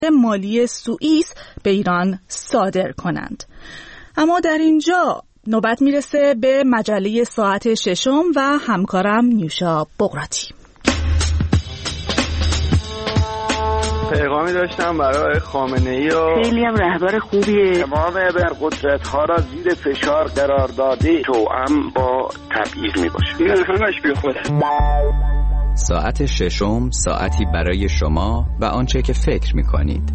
مالی سوئیس به ایران صادر کنند. اما در اینجا نوبت میرسه به مجله ساعت ششم و همکارم نیوشا بغراتی. پیغامی داشتم برای خامنه‌ای و خیلی هم رهبر خوبیه. تمام ابرقدرت‌ها را زیر فشار قرار داده، توأم با تبعیض میباشه. این همش بی خوده. ساعت ششم، ساعتی برای شما و آنچه که فکر میکنید.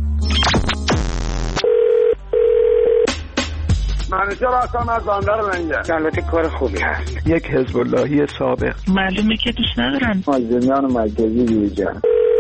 منوچهر هستم از بندر منجر. البته کار خوبی هست. یک حزب اللهی سابق. معلومه که دوست ندارن. مازدیان مرکزی بیرجان.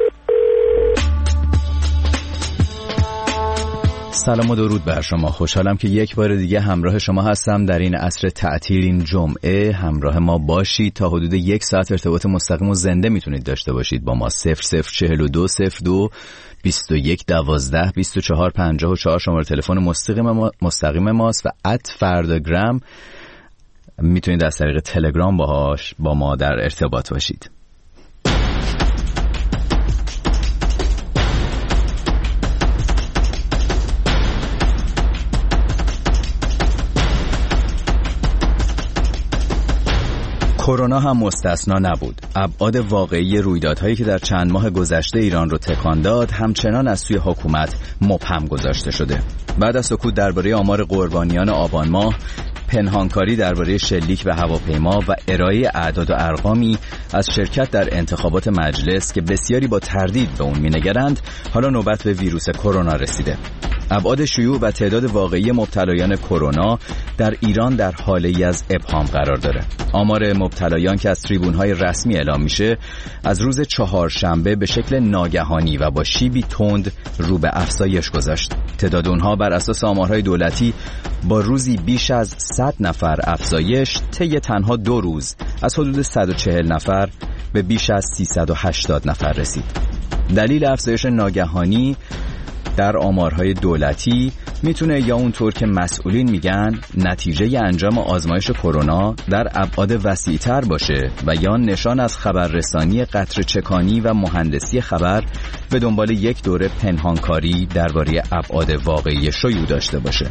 سلام و درود بر شما. خوشحالم که یک بار دیگه همراه شما هستم در این عصر تعطیل این جمعه. همراه ما باشید تا حدود یک ساعت ارتباط مستقیم و زنده میتونید داشته باشید با ما. 0042 02 21 12 24 54 شماره تلفن مستقیم ماست و @فرداگرام میتونید از طریق تلگرام با ما در ارتباط باشید. کرونا هم مستثنا نبود. ابعاد واقعی رویدادهایی که در چند ماه گذشته ایران رو تکان داد همچنان از سوی حکومت مبهم گذاشته شده. بعد از سکوت درباره آمار قربانیان آبان ماه، پنهانکاری درباره شلیک به هواپیما و ارائه اعداد و ارقامی از شرکت در انتخابات مجلس که بسیاری با تردید به اون می‌نگرند، حالا نوبت به ویروس کرونا رسیده. ابعاد شیوع و تعداد واقعی مبتلایان کرونا در ایران در حاله‌ای از ابهام قرار داره. آمار مبتلایان که از تریبون‌های رسمی اعلام میشه از روز چهارشنبه به شکل ناگهانی و با شیبی تند رو به افزایش گذاشت. تعداد اونها بر اساس آمارهای دولتی با روزی بیش از 100 نفر افزایش طی تنها 2 روز از حدود 140 نفر به بیش از 380 نفر رسید. دلیل افزایش ناگهانی در آمارهای دولتی میتونه یا اونطور که مسئولین میگن نتیجه انجام آزمایش کرونا در ابعاد وسیع‌تر باشه و یا نشان از خبررسانی قطره‌چکانی و مهندسی خبر به دنبال یک دوره پنهانکاری درباره ابعاد واقعی شیوع داشته باشه.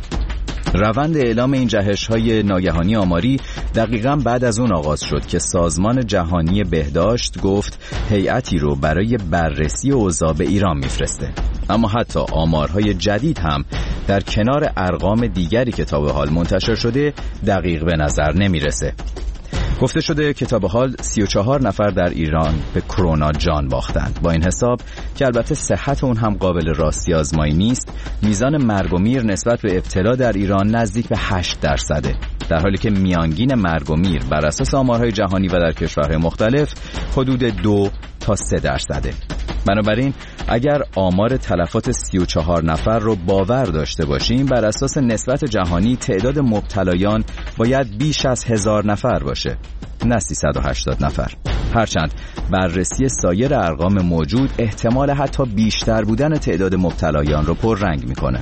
روند اعلام این جهش‌های ناگهانی آماری دقیقاً بعد از اون آغاز شد که سازمان جهانی بهداشت گفت هیئتی رو برای بررسی اوضاع به ایران میفرسته. اما حتی آمارهای جدید هم در کنار ارقام دیگری که تا به حال منتشر شده دقیق به نظر نمیرسه. گفته شده که تا به حال 34 نفر در ایران به کرونا جان باختند. با این حساب که البته صحت اون هم قابل راستی آزمایی نیست، میزان مرگ و میر نسبت به ابتلا در ایران نزدیک به 8%، در حالی که میانگین مرگ و میر بر اساس آمارهای جهانی و در کشورهای مختلف حدود 2 تا 3%. بنابراین اگر آمار تلفات 34 نفر رو باور داشته باشیم، بر اساس نسبت جهانی تعداد مبتلایان باید بیش از 1000 نفر باشه، نه 380 نفر. هرچند بررسی سایر ارقام موجود احتمال حتی بیشتر بودن تعداد مبتلایان رو پررنگ میکنه.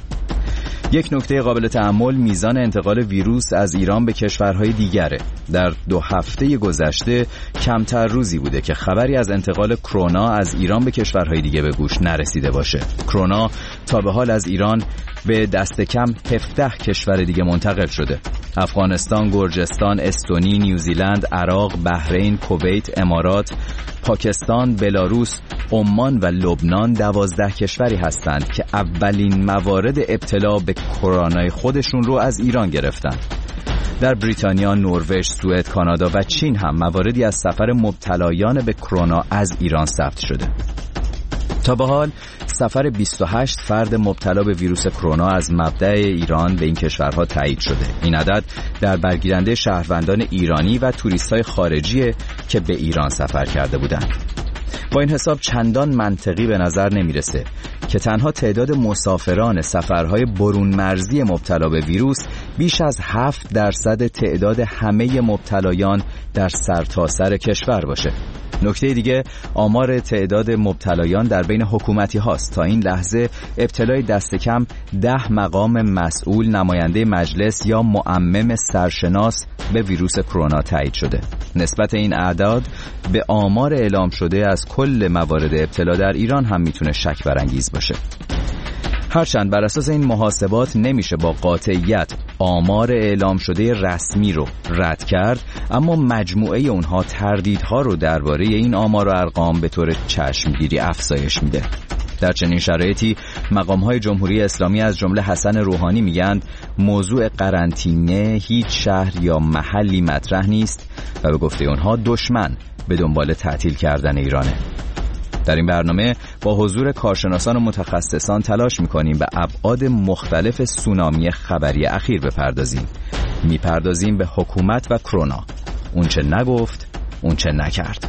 یک نکته قابل تأمل میزان انتقال ویروس از ایران به کشورهای دیگره. در 2 هفته گذشته کمتر روزی بوده که خبری از انتقال کرونا از ایران به کشورهای دیگه به گوش نرسیده باشه. کرونا تا به حال از ایران به دست کم 17 کشور دیگه منتقل شده. افغانستان، گرجستان، استونی، نیوزیلند، عراق، بحرین، کویت، امارات، پاکستان، بلاروس، عمان و لبنان 12 کشوری هستند که اولین موارد ابتلا به کرونا خودشون رو از ایران گرفتن. در بریتانیا، نروژ، سوئد، کانادا و چین هم مواردی از سفر مبتلایان به کرونا از ایران ثبت شده. تا به حال سفر 28 فرد مبتلا به ویروس کرونا از مبدأ ایران به این کشورها تایید شده. این عدد در برگیرنده شهروندان ایرانی و توریست‌های خارجی که به ایران سفر کرده بودند. با این حساب چندان منطقی به نظر نمیرسه که تنها تعداد مسافران سفرهای برون مرزی مبتلا به ویروس بیش از 7% تعداد همه مبتلایان در سرتاسر کشور باشه. نکته دیگه آمار تعداد مبتلایان در بین حکومتی هاست. تا این لحظه ابتلای دست کم 10 مقام مسئول، نماینده مجلس یا معمم سرشناس به ویروس کرونا تایید شده. نسبت این اعداد به آمار اعلام شده از کل موارد ابتلا در ایران هم میتونه شک برانگیز باشه. هرچند بر اساس این محاسبات نمیشه با قاطعیت آمار اعلام شده رسمی رو رد کرد، اما مجموعه اونها تردیدها رو درباره این آمار و ارقام به طور چشمگیری افزایش میده. در چنین شرایطی مقام‌های جمهوری اسلامی از جمله حسن روحانی میگند موضوع قرنطینه هیچ شهر یا محلی مطرح نیست و به گفته اونها دشمن به دنبال تعطیل کردن ایرانه. در این برنامه با حضور کارشناسان و متخصصان تلاش میکنیم به ابعاد مختلف سونامی خبری اخیر بپردازیم. میپردازیم به حکومت و کرونا، اون چه نگفت، اون چه نکرد.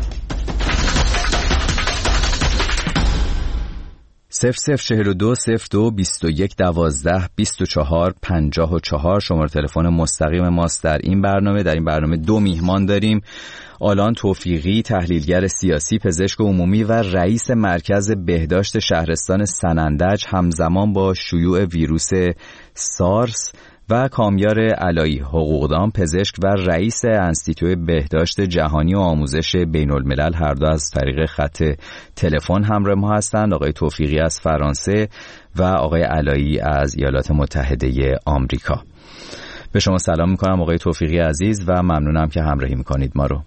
0042 02 21 12 24 54 شماره تلفن مستقیم ماست در این برنامه. در این برنامه 2 میهمان داریم. آلان توفیقی، تحلیلگر سیاسی، پزشک عمومی و رئیس مرکز بهداشت شهرستان سنندج همزمان با شیوع ویروس سارس، و کامیار علایی، حقوقدان، پزشک و رئیس انستیتوی بهداشت جهانی و آموزش بین الملل، هر دو از طریق خط تلفن همراه ما هستند. آقای توفیقی از فرانسه و آقای علایی از ایالات متحده آمریکا. به شما سلام میکنم آقای توفیقی عزیز و ممنونم که همراهی میکنید ما رو.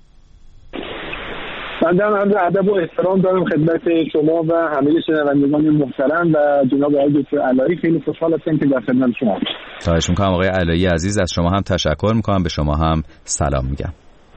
من در ادب و احترام دارم خدمت شما و همه شنوندگان محترم و جناب آقای دکتر علایی. خیلی خوشحال هستم که در خدمت شما. خواهش میکنم آقای علایی عزیز. از شما هم تشکر میکنم، به شما هم سلام میگم.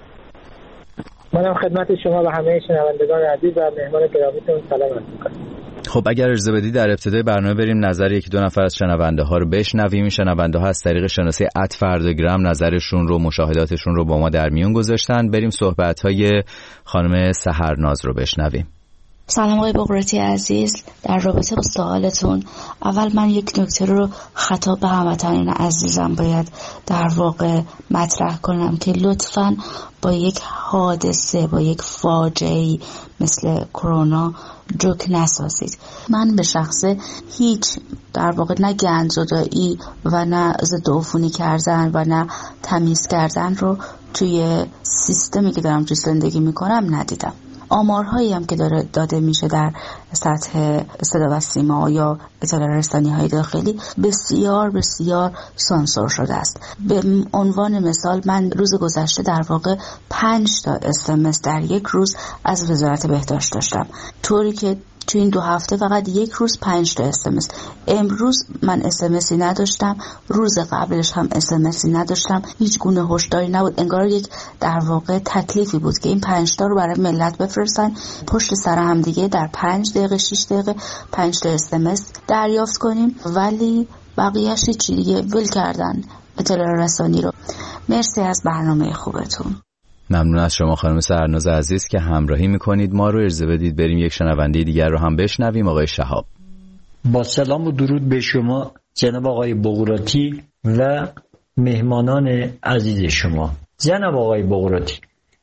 منم خدمت شما و همه شنوندگان عزیز و مهمان گرامیتون سلام عرض میکنم. خب اگر اجازه بدید در ابتدای برنامه بریم نظر یکی دو نفر از شنونده ها رو بشنویم. این شنونده ها از طریق شناسه @فردگرام نظرشون رو، مشاهداتشون رو با ما در میون گذاشتن. بریم صحبت های خانم سحرناز رو بشنویم. سلام آقای بقراتی عزیز، در رابطه با سوالتون اول من یک نکته رو خطاب به هموطنان عزیزم باید در واقع مطرح کنم که لطفاً با یک حادثه، با یک فاجعه‌ای مثل کرونا جوک نسازید. من به شخصه هیچ در واقع نه گندزدایی و نه ضد عفونی کردن و نه تمیز کردن رو توی سیستمی که دارم توی زندگی میکنم ندیدم. آمارهایی هم که داده میشه در سطح صدا و سیما یا اطلاع رسانی‌های داخلی بسیار بسیار سانسور شده است. به عنوان مثال من روز گذشته در واقع 5 تا SMS در یک روز از وزارت بهداشت داشتم، طوری که تو این 2 هفته فقط یک روز 5 تا SMS. امروز من SMSی نداشتم، روز قبلش هم SMSی نداشتم، هیچ گونه هشداری نبود. انگار یک در واقع تکلیفی بود که این 5 تا رو برای ملت بفرستن پشت سر هم دیگه در 5 دقیقه 6 دقیقه 5 تا SMS دریافت کنیم، ولی بقیه‌اش چی دیگه ول کردن اطلاع رسانی رو. مرسی از برنامه خوبتون. ممنون از شما خانم سحرناز عزیز که همراهی میکنید ما رو. اجازه بدید بریم یک شنونده دیگر رو هم بشنویم. آقای شهاب. با سلام و درود به شما جناب آقای بقراتی و مهمانان عزیز شما. جناب آقای بقراتی،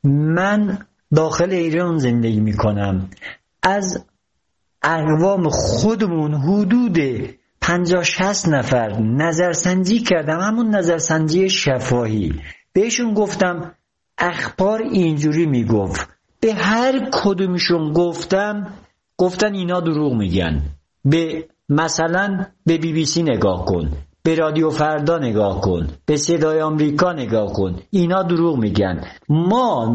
من داخل ایران زندگی میکنم. از اقوام خودمون حدود 50-60 نفر نظرسنجی کردم، همون نظرسنجی شفاهی. بهشون گفتم اخبار اینجوری میگفت، به هر کدومشون گفتن اینا دروغ میگن. به مثلا به BBC نگاه کن، به رادیو فردا نگاه کن، به صدای آمریکا نگاه کن، اینا دروغ میگن. ما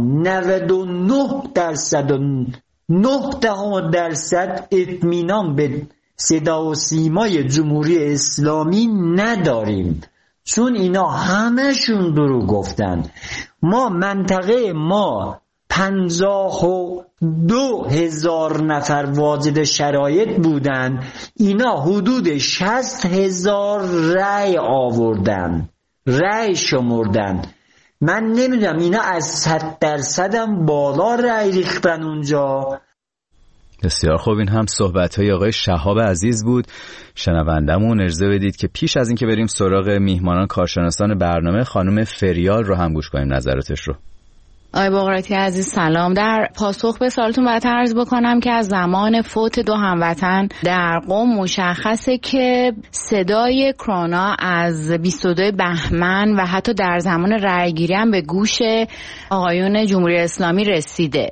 99.9% اطمینان به صدا و سیمای جمهوری اسلامی نداریم، چون اینا همشون دروغ گفتن. منطقه ما 52,000 نفر واجد شرایط بودن، اینا حدود 60,000 رأی آوردن، رأی شمردن. من نمیدونم اینا از 100% هم بالا رأی ریختن اونجا. بسیار خوب، این هم صحبت‌های آقای شهاب عزیز بود. شنوندمون اجازه بدید که پیش از اینکه بریم سراغ میهمانان کارشناسان برنامه، خانم فریال رو هم گوش کنیم نظراتش رو. آقای بقراتی عزیز سلام. در پاسخ به سوالتون باید عرض بکنم که از زمان فوت 2 هموطن در قم مشخصه که صدای کرونا از 22 بهمن و حتی در زمان رأی‌گیری هم به گوش آقایون جمهوری اسلامی رسیده.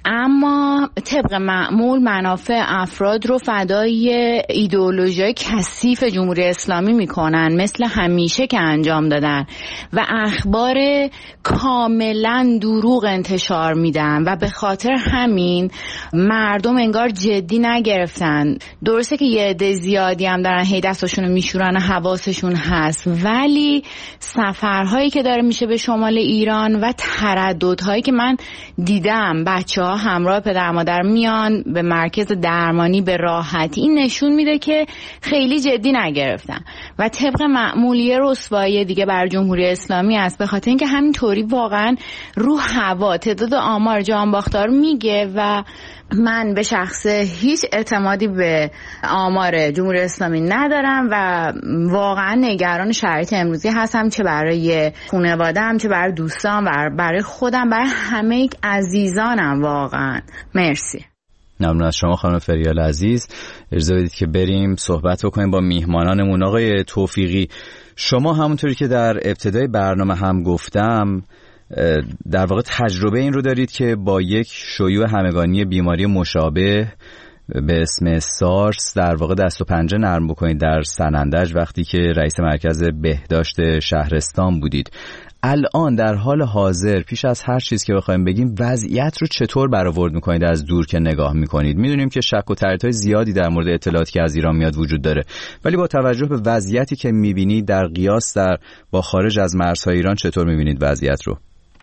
اما طبق معمول منافع افراد رو فدای ایدئولوژی کثیف جمهوری اسلامی میکنن، مثل همیشه که انجام دادن، و اخبار کاملا دروغ انتشار میدن و به خاطر همین مردم انگار جدی نگرفتن. درسته که یه عده زیادی هم دارن هی دستاشونو میشورن و حواسشون هست، ولی سفرهایی که داره میشه به شمال ایران و ترددهایی که من دیدم بچه‌ها همراه پدر مادر میان به مرکز درمانی به راحتی، این نشون میده که خیلی جدی نگرفتن و طبق معمولی رسوایی دیگه بر جمهوری اسلامی است، به خاطر اینکه همینطوری واقعا رو هوا تعداد آمار جانباختار میگه و من به شخص هیچ اعتمادی به آمار جمهوری اسلامی ندارم و واقعا نگران شرایط امروزی هستم، چه برای خانواده‌ام، چه برای دوستان و برای خودم، برای همه عزیزانم. واقعا مرسی. ممنون از شما خانم فریال عزیز. اجازه بدید که بریم صحبت بکنیم با میهمانانمون. آقای توفیقی، شما همونطوری که در ابتدای برنامه هم گفتم در واقع تجربه این رو دارید که با یک شیوع همگانی بیماری مشابه به اسم سارس در واقع دست و پنجه نرم بکنید در سنندج وقتی که رئیس مرکز بهداشت شهرستان بودید. الان در حال حاضر پیش از هر چیز که بخوایم بگیم وضعیت رو چطور برآورد میکنید از دور که نگاه میکنید؟ میدونیم که شک و تردیدهای زیادی در مورد اطلاعاتی که از ایران میاد وجود داره، ولی با توجه به وضعیتی که میبینید در قیاس با خارج از مرزهای ایران چطور میبینید وضعیت رو؟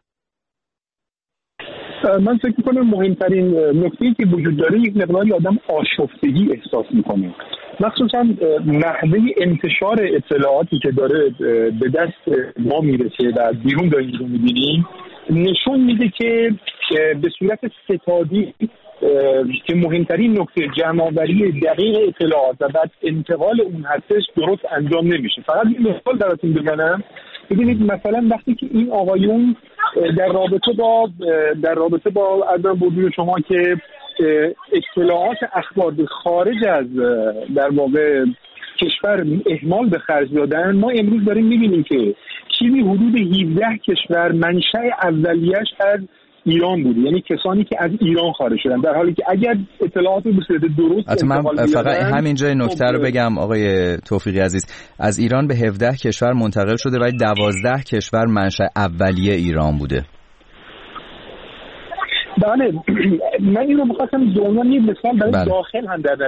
من فکر میکنم مهمترین نکته‌ای که وجود داره یک مقداری آدم آشفتگی احساس میکنه، مخصوصا نحوه انتشار اطلاعاتی که داره به دست ما میرسه و بیرون داریم رو میبینیم نشون میده که به صورت ستادی که مهمترین نکته جمع‌آوری دقیق اطلاعات و بعد انتقال اون هستش درست انجام نمیشه. فقط یه مثال براتون بزنم. ببینید مثلا وقتی که این آقایون در رابطه با عدم بودن شما که اطلاعات اخبار خارج از در واقع کشور اهمال به خرج دادن، ما امروز داریم میبینیم که چیزی حدود 17 کشور منشأ اولیه‌اش از ایران بود، یعنی کسانی که از ایران خارج شدن، در حالی که اگر اطلاعاتی به صورت درست من فقط همینجا نکته رو بگم آقای توفیقی عزیز، از ایران به 17 کشور منتقل شده ولی 12 کشور منشأ اولیه ایران بوده. بله، من این رو می‌خواستم به عنوان یک مثال برای داخل هم در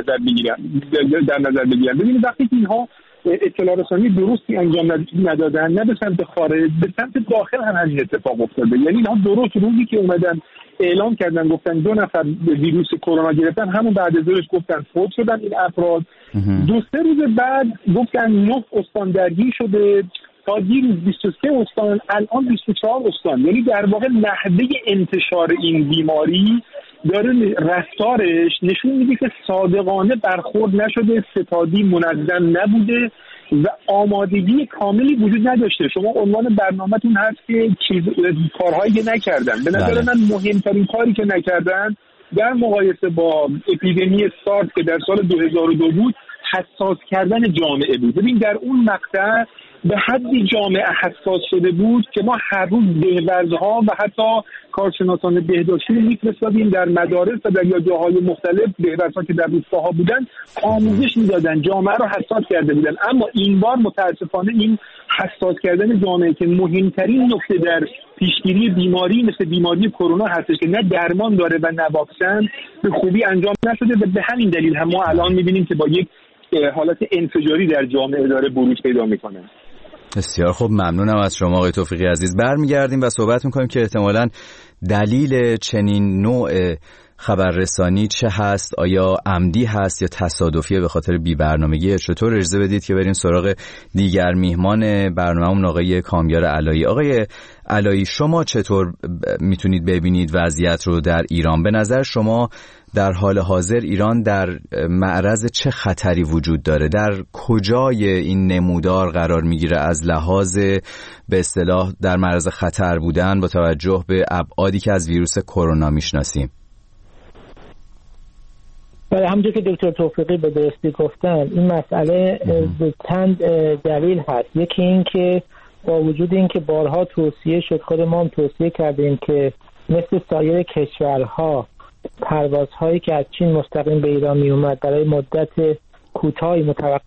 نظر بگیرم. ببینید وقتی اینها اطلاع رسانی درستی انجام ندادن، نه به سمت خارج، به سمت داخل هم همین اتفاق افتاده. یعنی اینها درست روزی که اومدن اعلام کردن گفتن 2 نفر ویروس کرونا گرفتن، همون بعد از ظهرش گفتن فوت شدن این افراد. 2-3 روز بعد گفتن 9 استان درگیر شده، تا دیروز 23 استان، الان 24 استان. یعنی در واقع نحوه انتشار این بیماری داره رفتارش نشون میده که صادقانه برخورد نشده، ستادی منظم نبوده و آمادگی کاملی وجود نداشته. شما عنوان برنامه‌تون هست که کارهایی که نکردن. به نظر من مهمترین کاری که نکردن در مقایسه با اپیدمی سارس که در سال 2002 بود، حساس کردن جامعه بود. ببین در اون مقطع به حدی جامعه حساس شده بود که ما هر روز بهورزها و حتی کارشناسان بهداشتی رو می‌فرستادیم در مدارس و در جاهای مختلف، بهورزها که در روستاها بودن آموزش میدادن، جامعه رو حساس کرده بودن. اما این بار متاسفانه این حساس کردن جامعه که مهمترین نکته در پیشگیری بیماری مثل بیماری کرونا هستش که نه درمان داره و نه واکسن، به خوبی انجام نشده و به همین دلیل هم ما الان می‌بینیم که با یک حالت انفجاری در جامعه داره بروز پیدا میکنه. بسیار خوب، ممنونم از شما آقای توفیقی عزیز. برمیگردیم و صحبت میکنیم که احتمالاً دلیل چنین نوع خبررسانی چه هست، آیا عمدی هست یا تصادفیه به خاطر بی‌برنامگی. چطور اجازه بدید که بریم سراغ دیگر میهمان برنامه‌مون آقای کامیار علایی. آقای علایی، شما چطور میتونید ببینید وضعیت رو در ایران؟ به نظر شما در حال حاضر ایران در معرض چه خطری وجود داره؟ در کجای این نمودار قرار میگیره از لحاظ به اصطلاح در معرض خطر بودن با توجه به ابعادی که از ویروس کرونا میشناسیم؟ بله، همونجور که دکتر توفیقی به درستی گفتن، این مسئله به چند دلیل هست. یکی این که با وجود این که بارها توصیه شد، خود ما هم توصیه کردیم که مثل سایر کشورها پروازهایی که از چین مستقیم به ایران می اومد برای مدت کوتاهی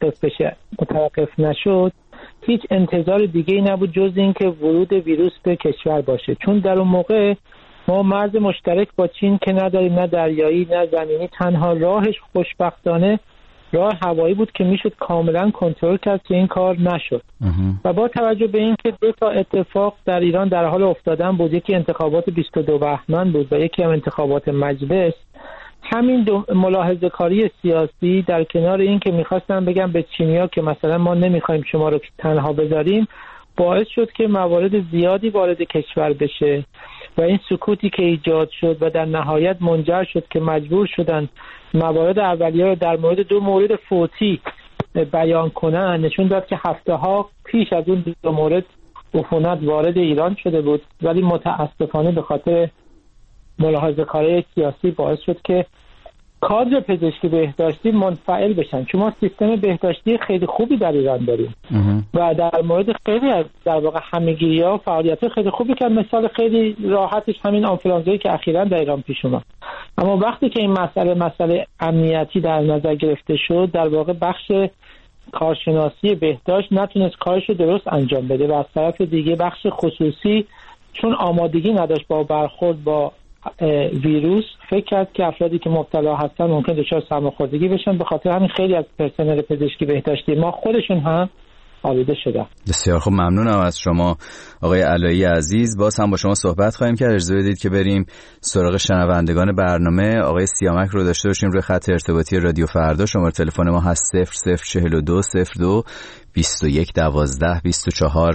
متوقف نشد، هیچ انتظار دیگه‌ای نبود جز اینکه ورود ویروس به کشور باشه، چون در اون موقع ما مرز مشترک با چین که نداریم، نه دریایی نه زمینی. تنها راهش خوشبختانه راه هوایی بود که میشد کاملا کنترل کرد که این کار نشد. و با توجه به اینکه دو تا اتفاق در ایران در حال افتادن بود، یکی انتخابات 22 بهمن بود و یکی هم انتخابات مجلس، همین دو ملاحظه کاری سیاسی در کنار این که میخواستن بگم به چینی‌ها که مثلا ما نمیخوایم شما رو تنها بذاریم، باعث شد که موارد زیادی وارد کشور بشه و این سکوتی که ایجاد شد و در نهایت منجر شد که مجبور شدن موارد اولیه رو در مورد 2 مورد فوتی بیان کنن، نشون داد که هفته‌ها پیش از اون 2 مورد عفونت وارد ایران شده بود، ولی متاسفانه به خاطر ملاحظه کاری سیاسی باعث شد که کادر پزشکی بهداشتی منفعل بشن، چون ما سیستم بهداشتی خیلی خوبی در ایران داریم و در مورد خیلی از در واقع همه‌گیری‌ها و فعالیت‌ها خیلی خوبی که مثال خیلی راحتش همین آنفولانزایی که اخیراً در ایران پیش اومد. اما وقتی که این مسئله امنیتی در نظر گرفته شد، در واقع بخش کارشناسی بهداشت نتونست کارش رو درست انجام بده و از طرف دیگه بخش خصوصی چون آمادگی نداشت با برخورد با ویروس، فکر کرد که افرادی که مبتلا هستن ممکن دچار سرماخوردگی بشن. به خاطر همین خیلی از پرسنل پزشکی بهداشتی ما خودشون هم آلوده شدن. بسیار خوب، ممنونم از شما آقای علایی عزیز. باز هم با شما صحبت خواهیم کرد. اجازه بدید که بریم سراغ شنوندگان برنامه. آقای سیامک رو داشته باشیم روی خط ارتباطی رادیو فردا. شماره تلفن ما هست 0042 02 21 12 24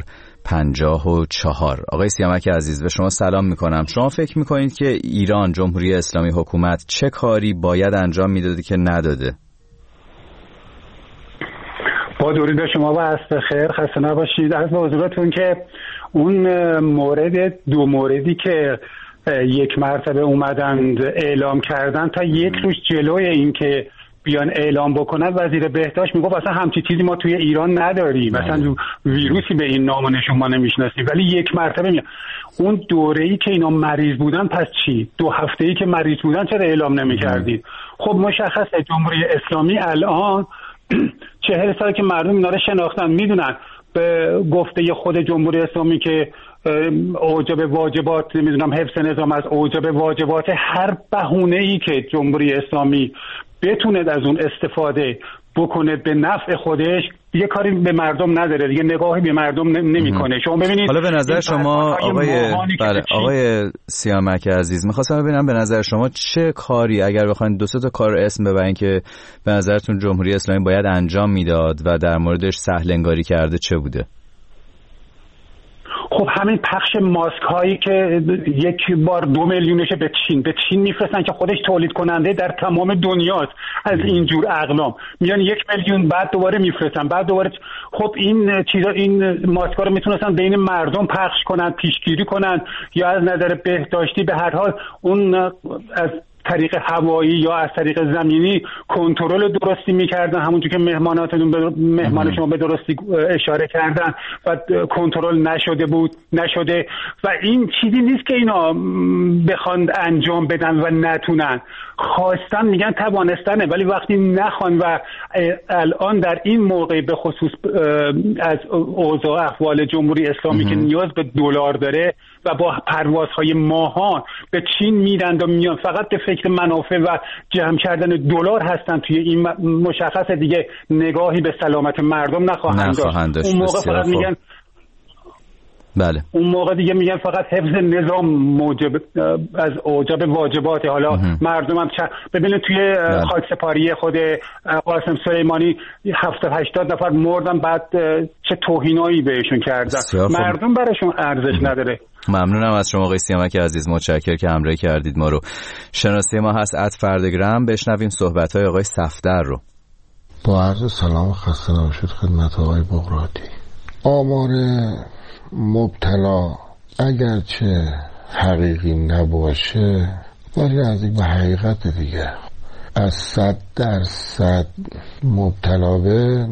54. آقای سیامک عزیز، به شما سلام میکنم. شما فکر میکنید که ایران، جمهوری اسلامی، حکومت چه کاری باید انجام میداده که نداده؟ با درود به شما و عصر خیر، خسته نباشید. از حضورتون که اون دو موردی که یک مرتبه اومدند اعلام کردن، تا یک روز جلوی این که بیان اعلام بکنن، وزیر بهداشت میگفت اصلا همچی چیزی ما توی ایران نداریم، مثلا ویروسی به این نام و نشون ما نمیشناسیم. ولی یک مرتبه میگن اون دوره‌ای که اینا مریض بودن پس چی؟ 2 هفته‌ای که مریض بودن چرا اعلام نمی‌کردید؟ خب مشخصه جمهوری اسلامی الان 40 سال که مردم اینا رو شناختن، میدونن به گفته خود جمهوری اسلامی که اوجب واجبات، نمیدونم حفظ نظام از اوجب واجبات، هر بهونه‌ای که جمهوری اسلامی بتونه از اون استفاده بکنه به نفع خودش، دیگه کاری به مردم نداره، دیگه نگاهی به مردم نمیکنه. شما ببینید حالا به نظر شما آقای سیامک عزیز، می‌خواستم ببینم به نظر شما چه کاری، اگر بخواید 2 تا کار اسم ببرین که به نظرتون جمهوری اسلامی باید انجام میداد و در موردش سهل انگاری کرده، چه بوده؟ خب همین پخش ماسک هایی که یک بار 2 میلیونش به چین میفرستن که خودش تولید کننده در تمام دنیاست. از اینجور اقلام میان 1 میلیون بعد دوباره میفرستن، بعد دوباره. خب این چیزا، این ماسک ها رو میتونستن بین مردم پخش کنن، پیشگیری کنن، یا از نظر بهداشتی به هر حال اون از طریق هوایی یا از طریق زمینی کنترل درستی میکردن، همونجور که مهمان شما به درستی اشاره کردن و کنترل نشده و این چیزی نیست که اینا بخوان انجام بدن و نتونن، خواستن میگن توانستنه، ولی وقتی نخوان و الان در این موقع به خصوص از اوضاع احوال جمهوری اسلامی که نیاز به دلار داره و با پروازهای ماهان به چین میرند و میان، فقط به فکر منافع و جمع کردن دلار هستن توی این مشخص، دیگه نگاهی به سلامت مردم نخواهند داشت. اون موقع فقط میگن بله. اون موقع دیگه میگن فقط حفظ نظام موجب از اوجب واجبات. حالا مردم هم ببینید توی خاکسپاری خود قاسم سلیمانی 70-80 نفر مردن، بعد چه توهینایی بهشون کردن. مردم براشون ارزش نداره. ممنونم از شما آقای سیامک عزیز، متشکرم که همراهی کردید ما رو. شناسی ما هست @فردگرام. بشنویم صحبت‌های آقای صفدر رو. با عرض سلام خسته نباشید خدمت آقای بغراتی. آمار مبتلا اگرچه حقیقی نباشه ولی نزدیک به حقیقت دیگه. از 100% مبتلا به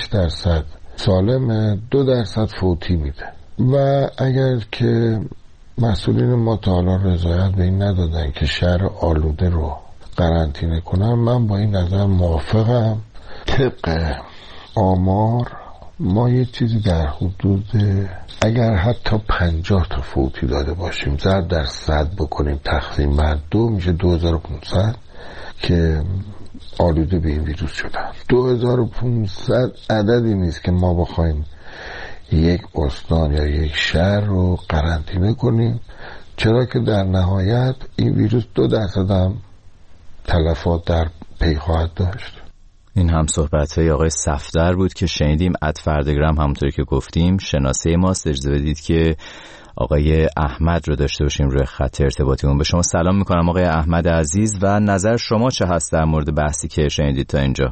98% سالمه، 2% فوتی میده. و اگر که مسئولین ما تا حالا رضایت به این ندادن که شهر آلوده رو قرنطینه کنن. من با این نظر موافقم. طبق آمار ما یه چیزی در حدود اگر حتی 50 تا فوتی داده باشیم ضرب در 100 بکنیم تقسیم بر 2 میشه 2500 که آلوده به این ویروس شدن. 2500 عددی نیست که ما بخوایم یک استان یا یک شهر رو قرنطینه کنیم، چرا که در نهایت این ویروس 2% هم تلفات در پی خواهد داشت. این هم صحبت‌های آقای صفدر بود که شنیدیم. @فردگرام همونطوری که گفتیم شناسه ماست. اجازه بدید که آقای احمد رو داشته باشیم روی خط ارتباطیمون. به شما سلام میکنم آقای احمد عزیز و نظر شما چه هست در مورد بحثی که شنیدید تا اینجا؟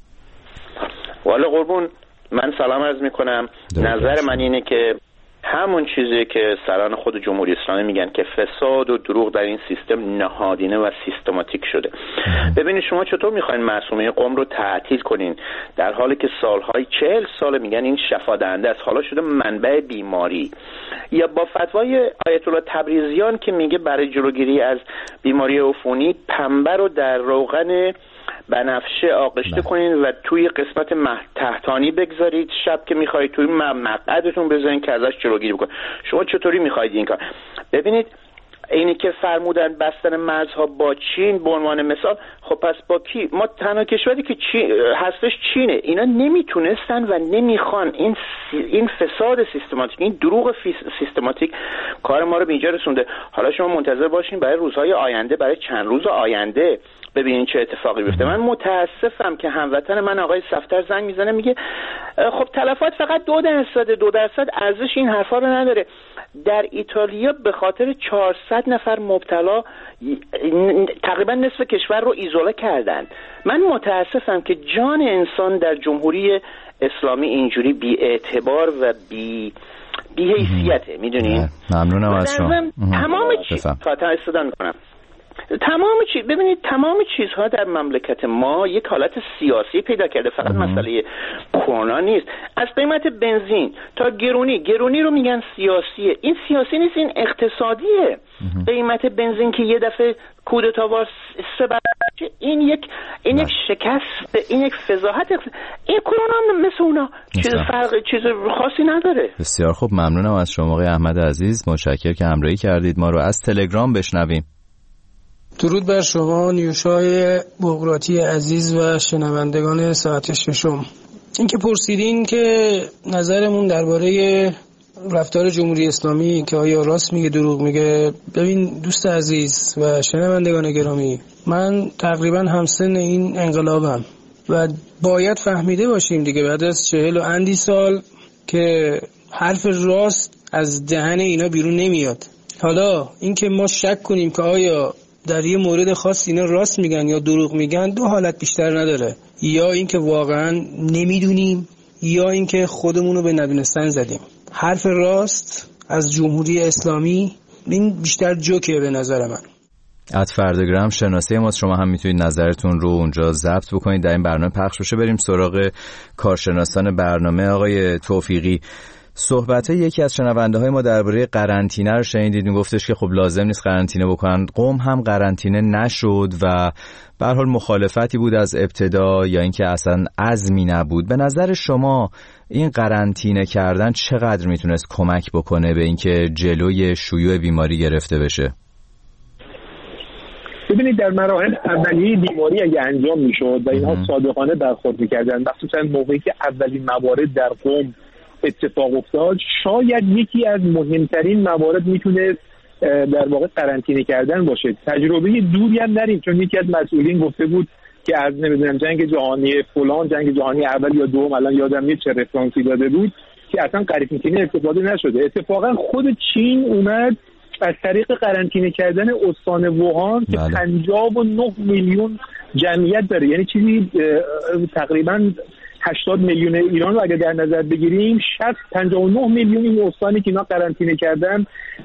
والا قربون، من سلام عرض میکنم. نظر من اینه که همون چیزی که سران خود جمهوری اسلامی میگن که فساد و دروغ در این سیستم نهادینه و سیستماتیک شده. ببینید شما چطور میخواین معصومه قم رو تعطیل کنین در حالی که سالهای 40 سال میگن این شفادهنده است، حالا شده منبع بیماری. یا با فتوای آیت الله تبریزیان که میگه برای جلوگیری از بیماری عفونی پنبه رو در روغن بنفشه آغشته کنین و توی قسمت تحتانی بگذارید، شب که میخواید توی مقعدتون بذارین که ازش جلوگیری بکنید. شما چطوری میخواید این کار؟ ببینید اینی که فرمودن بستن مرزها با چین به عنوان مثال، خب پس با کی؟ ما تنها کشوری که هستش چینه. اینا نمیتونستن و نمیخوان. این فساد سیستماتیک، این دروغ سیستماتیک کار ما رو به اینجا رسونده. حالا شما منتظر باشین برای روزهای آینده، برای چند روز آینده ببینین چه اتفاقی بیفته. من متاسفم که هموطن من آقای صفدر زنگ میزنه میگه خب تلفات فقط 2% ارزش این حرفا رو نداره. در ایتالیا به خاطر 400 نفر مبتلا تقریبا نصف کشور رو ایزوله کردن. من متاسفم که جان انسان در جمهوری اسلامی اینجوری بی اعتبار و بی حیثیته. میدونین؟ ممنونم از شما. تمام چیز ببینید تمام چیزها در مملکت ما یک حالت سیاسی پیدا کرده. فقط مسئله کرونا نیست. از قیمت بنزین تا گرونی رو میگن سیاسیه. این سیاسی نیست، این اقتصادیه. قیمت بنزین که یه دفعه کودتاوار این یک شکست، این یک فضاحت. این کرونا مثل اونا چیز خاصی نداره. بسیار خوب، ممنونم از شما آقای احمد عزیز. متشکرم که همراهی کردید. ما رو از تلگرام بشنویم. درود بر شما نیوشای بغراتی عزیز و شنوندگان ساعت ششم. این که پرسیدین که نظرمون درباره رفتار جمهوری اسلامی که آیا راست میگه دروغ میگه، ببین دوست عزیز و شنوندگان گرامی، من تقریبا همسن این انقلابم و باید فهمیده باشیم دیگه بعد از 40 و اندی سال که حرف راست از دهن اینا بیرون نمیاد. حالا اینکه ما شک کنیم که آیا در یه مورد خاص اینا راست میگن یا دروغ میگن، دو حالت بیشتر نداره. یا اینکه واقعا نمیدونیم یا اینکه خودمونو به ندونستن زدیم. حرف راست از جمهوری اسلامی این بیشتر جوکه به نظر من. @فردگرام شناسه ما، شما هم میتونید نظرتون رو اونجا ضبط بکنید در این برنامه پخش بشه. بریم سراغ کارشناسان برنامه. آقای توفیقی، صحبت یکی از شنونده های ما درباره قرنطینه رو شنیدید. میگفتش که خب لازم نیست قرنطینه بکنن. قم هم قرنطینه نشد و به هر حال مخالفتی بود از ابتدا یا اینکه اصلا عزمی نبود. به نظر شما این قرنطینه کردن چقدر میتونست کمک بکنه به اینکه جلوی شیوع بیماری گرفته بشه؟ ببینید در مراحل اولیه بیماری اگه انجام میشد و اینها صادقانه برخورد میکردن، مخصوصا موقعی که اولین موارد در قم اتفاق افتاد، شاید یکی از مهمترین موارد میتونه در واقع قرنطینه کردن باشه. تجربه دوری هم نریم، چون یکی از مسئولین گفته بود که از نمیدونم جنگ جهانی فلان، جنگ جهانی اول یا دوم، الان یادم نیست چه رفرانسی داده بود، که اصلا قرنطینه استفاده نشده. اتفاقا خود چین اومد از طریق قرنطینه کردن استان ووهان که 59 میلیون جمعیت داره، یعنی چیزی تقریبا 80 میلیون ایران رو اگر در نظر بگیریم، 59 میلیون این استانی که اینا قرنطینه کردن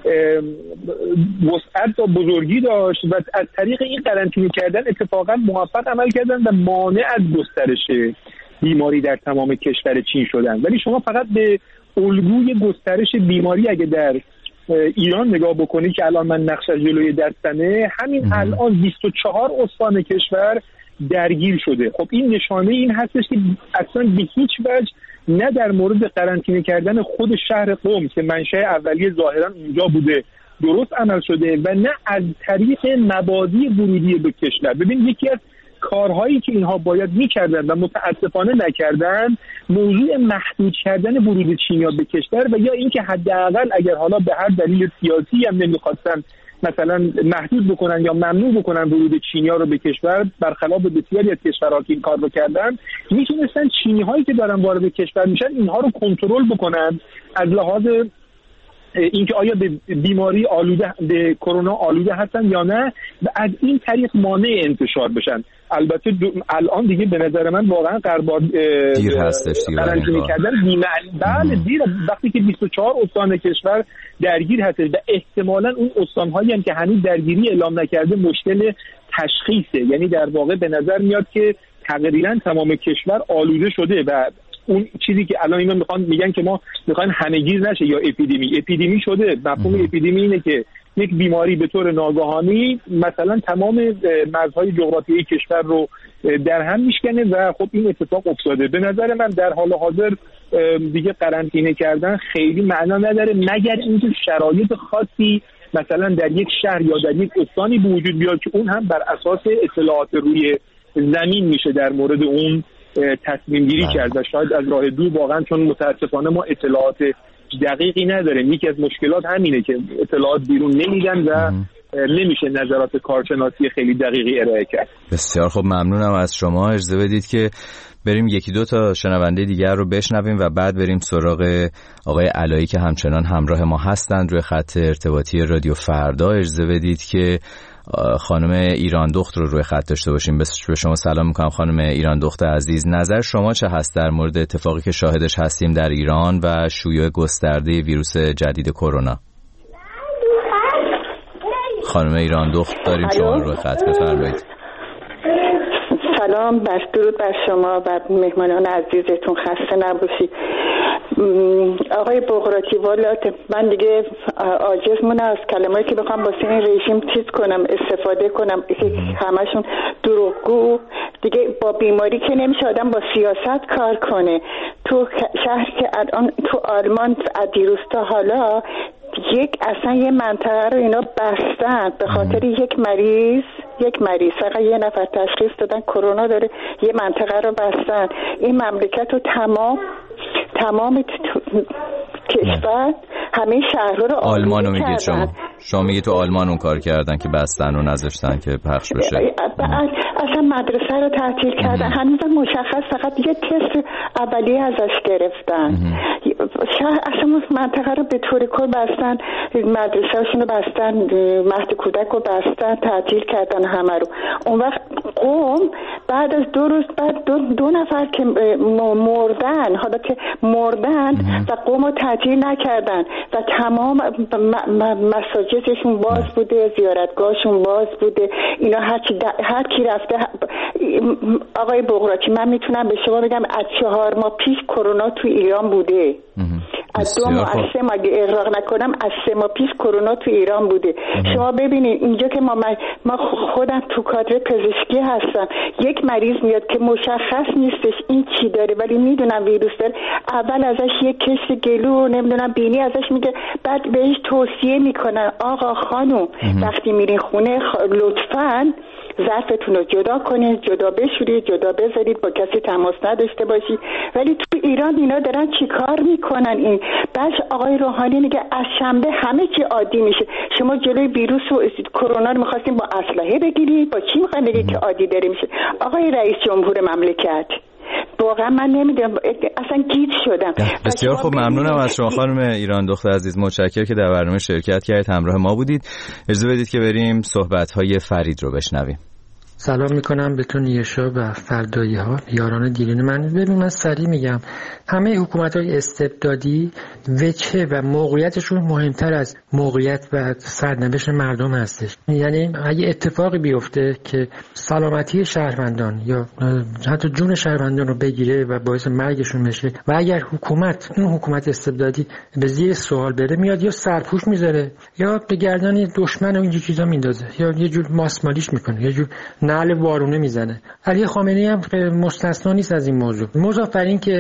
وسعت و بزرگی داشت و از طریق این قرنطینه کردن اتفاقا موفق عمل کردن و مانع از گسترش بیماری در تمام کشور چین شدن. ولی شما فقط به الگوی گسترش بیماری اگه در ایران نگاه بکنی که الان من نقشش جلوی دستمه، همین الان 24 استان کشور درگیر شده. خب این نشانه این هستش که اصلا به هیچ وجه نه در مورد قرنطینه کردن خود شهر قم که منشأ اولیه ظاهرا اونجا بوده درست عمل شده و نه از طریق مبادی ورودی به کشور. ببین یکی از کارهایی که اینها باید میکردن و متاسفانه نکردن موضوع محدود کردن ورود چینیا به کشور و یا اینکه حداقل اگر حالا به هر دلیل سیاسی هم نمیخواستن مثلا محدود بکنن یا ممنوع بکنن ورود چینیا رو به کشور، برخلاف بسیاری از کشورها که این کار رو کردن، میتونستن چینی هایی که دارن وارد کشور میشن اینها رو کنترل بکنن از لحاظ اینکه آیا به بیماری آلوده، به کرونا آلوده هستن یا نه و از این طریق مانع انتشار بشن. البته الان دیگه به نظر من واقعا دیر هستش قرنطینه کردن بله دیر، وقتی که 24 استان کشور درگیر هستش و احتمالاً اون استان‌هایی هم که هنوز درگیری اعلام نکرده مشکل تشخیصه، یعنی در واقع به نظر میاد که تقریباً تمام کشور آلوده شده و اون چیزی که الان اینا میگن که ما میخوایم همه‌گیر نشه یا اپیدمی شده. مفهوم اپیدمی اینه که یک بیماری به طور ناگهانی مثلا تمام مرزهای جغرافیایی کشور رو در هم میشکنه و خب این اتفاق افتاده. به نظر من در حال حاضر دیگه قرنطینه کردن خیلی معنا نداره مگر اینکه شرایط خاصی مثلا در یک شهر یا در یک استانی به وجود بیاد که اون هم بر اساس اطلاعات روی زمین میشه در مورد اون تصمیم گیری کرد و شاید از راه دور واقعا چون متاسفانه ما اطلاعات دقیقی نداریم. یکی از مشکلات همینه که اطلاعات بیرون نمیدن و نمیشه نظرات کارشناسی خیلی دقیقی ارائه کرد. بسیار خب ممنونم از شما. اجازه بدید که بریم یکی دو تا شنونده دیگر رو بشنویم و بعد بریم سراغ آقای علایی که همچنان همراه ما هستند روی خط ارتباطی رادیو فردا. اجازه بدید که خانم ایران دخت رو روی خط داشته باشیم. به شما سلام میکنم خانم ایران دخت عزیز. نظر شما چه هست در مورد اتفاقی که شاهدش هستیم در ایران و شیوع گسترده ویروس جدید کرونا؟ خانم ایران دخت داریم شما روی خط، بفرمایید. سلام، درود بر شما و مهمانان عزیزتون، خسته نباشید. آقای بغراتی والا من دیگه عاجز مونم از کلماتی که بخوام واسه این رژیم چیز کنم استفاده کنم که همشون دروغگو. دیگه با بیماری که نمیشه آدم با سیاست کار کنه. تو شهر که الان تو آلمان دیروز تا حالا اصلا یه منطقه رو اینا بستن به خاطر یک مریض فقط یه نفر تشخیص دادن کرونا داره، یه منطقه رو بستن. این مملکت رو تمام کشور همه شهرها رو آلمان رو میگید شما میگید تو آلمان اون کار کردن که بستن و نذاشتن که پخش بشه. اصلا مدرسه رو تعطیل کردن، هنوز مشخص فقط یه تست اولیه ازش گرفتن. اصلا منطقه رو به طور کل بستن، مدرسه هاشون رو بستن، مهد کودک رو بستن، تعطیل کردن همه رو. اون وقت قم بعد از 2 روز بعد دو نفر که مردن، حالا که مردن و قم رو تعطیل نکردن و تمام مساجدشون باز بوده، زیارتگاهشون باز بوده. اینا هر کی رفته. آقای بغراتی من میتونم به شما بگم از 4 ماه پیش کرونا تو ایران بوده. از 2 ماه از 3 ماه اگه اغراق نکنم از 3 ماه پیش کرونا تو ایران بوده. شما ببینید اینجا که ما خودم تو کادر پزشکی هستم، یک مریض میاد که مشخص نیستش این چی داره ولی میدونم ویروس داره، اول ازش یک کشت گلو نمیدونم بینی ازش میگه، بعد بهش توصیه میکنن آقا خانم وقتی میرین خونه لطفاً ظرفتون رو جدا کنید، جدا بشورید، جدا بذارید، با کسی تماس نداشته باشید. ولی تو ایران اینا دارن چیکار میکنن؟ این بعد آقای روحانی میگه از شنبه همه چی عادی میشه. شما جلوی ویروس و کرونا رو میخواستین با اسلحه بگیرید، با چی میخواین بگید که عادی داره میشه؟ آقای رئیس جمهور مملکت واقعا من نمیدونم، اصلا گیج شدم. بسیار خوب، ممنونم از شما خانم ایران دختر عزیز، متشکرم که در برنامه شرکت کردید، همراه ما بودید. اجازه بدید که بریم صحبت‌های فرید رو بشنویم. سلام میکنم به تو نیوشا و فردایی ها یاران دیرین من. ببین من سریع میگم همه حکومت‌های استبدادی وجهه و موقعیتشون مهمتر از موقعیت و سرنوشت مردم هستش. یعنی اگه اتفاقی بیفته که سلامتی شهروندان یا حتی جون شهروندان رو بگیره و باعث مرگشون بشه و اگر حکومت استبدادی به زیر سوال بره میاد یا سرپوش میذاره یا به گردن دشمن و اینجور چیزا میندازه یا یه جور ماسمالیش میکنه، یه جور نعل وارونه میزنه. علی خامنه‌ای هم مستثنا نیست از این موضوع. مضاف بر این که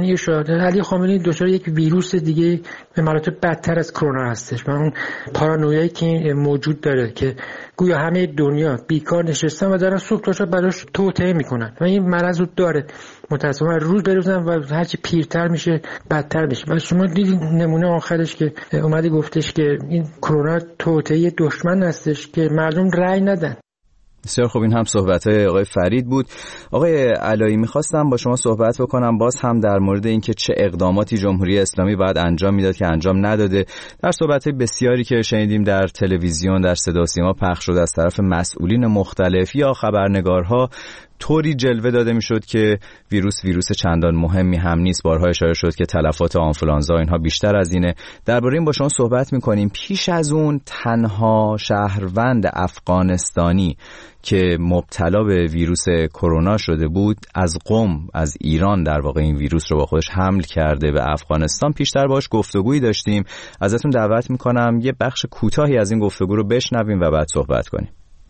علی خامنه‌ای دچار یک ویروس دیگه به مراتب بدتر از کرونا هستش و اون پارانویایی که موجود داره که گویا همه دنیا بیکار نشستن و دارن صبح تا شب براش توطئه میکنن و این مرض رو داره. متأسفانه روز به روز و هرچی پیرتر میشه بدتر میشه. و شما دیدید نمونه آخرش که اومدی گفتش که این کرونا توطئه دشمن هستش که مردم رأی ندن. بسیار خوب، این هم صحبت‌های آقای فرید بود. آقای علایی می‌خواستم با شما صحبت بکنم باز هم در مورد اینکه چه اقداماتی جمهوری اسلامی باید انجام میداد که انجام نداده. در صحبت‌های بسیاری که شنیدیم در تلویزیون در صدا و سیما پخش شده از طرف مسئولین مختلف یا خبرنگارها طوری جلوه داده میشد که ویروس چندان مهمی هم نیست. بارها اشاره شد که تلفات آنفولانزا اینها بیشتر از اینه. درباره این با شما صحبت میکنیم. پیش از اون تنها شهروند افغانستانی که مبتلا به ویروس کرونا شده بود از قم، از ایران در واقع این ویروس رو با خودش حمل کرده به افغانستان. پیشتر باهاش گفتگویی داشتیم. ازتون دعوت میکنم یه بخش کوتاهی از این گفتگو رو بشنویم و بعد صحبت کنیم.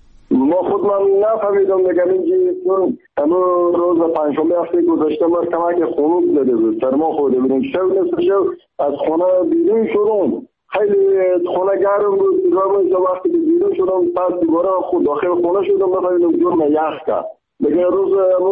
ما خود من نفهمیدم بگم اینجا چون همون روز پنجشنبه هفته گذشته ما کمک خنوب زده بود، سرما خورده بودیم. شب از خونه بیرون شدم، خیلی خونه گرم بود. وقتی که بیرون شدم پس دوباره خود داخل خونه شدم نفهمیدم جرم یخ کرد. دیگه روز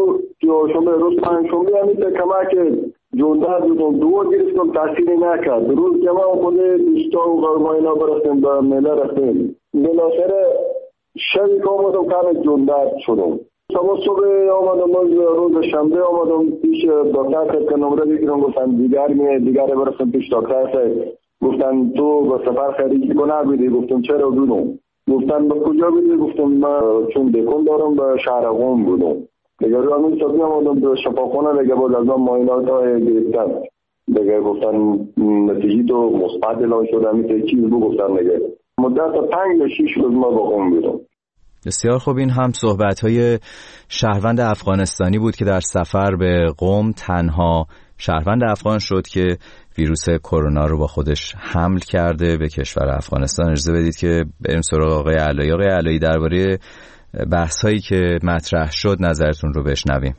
روز پنجشنبه همین کمک جوندر بودم دو گرفتم تاثیری نکرد. روز که ما خود بیشتا و غرماینا برستیم به میله رفتیم بالاخره شبی که آمدم کار جوندر شدم. صبح آمدم روز شنبه آمدم پیش دکتر که نمره بگیرم گفتن دیگر برسم پیش دکتر گفتن تو به سفر خریدی کنه بیدی. گفتم چرا بودم؟ گفتن به کجا بیدی؟ گفتم من چون دکون دارم به شهر قم بودم. دیگر رو همین صبحی آمدم به شفاخانه دیگه باز از من معاینات های گرفتن. دیگه گفتن نتیجه تو مثبت اعلام شده همین چیز بو گفتن دیگه مدت 5 یا 6 روز ما با قم بودم. بسیار خوب، این هم صحبت‌های شهروند افغانستانی بود که در سفر به قم تنها شهروند افغان شد که ویروس کرونا رو با خودش حمل کرده به کشور افغانستان. اجازه بدید که بریم سراغ آقای علایی. آقای علایی درباره بحث‌هایی که مطرح شد نظرتون رو بشنویم.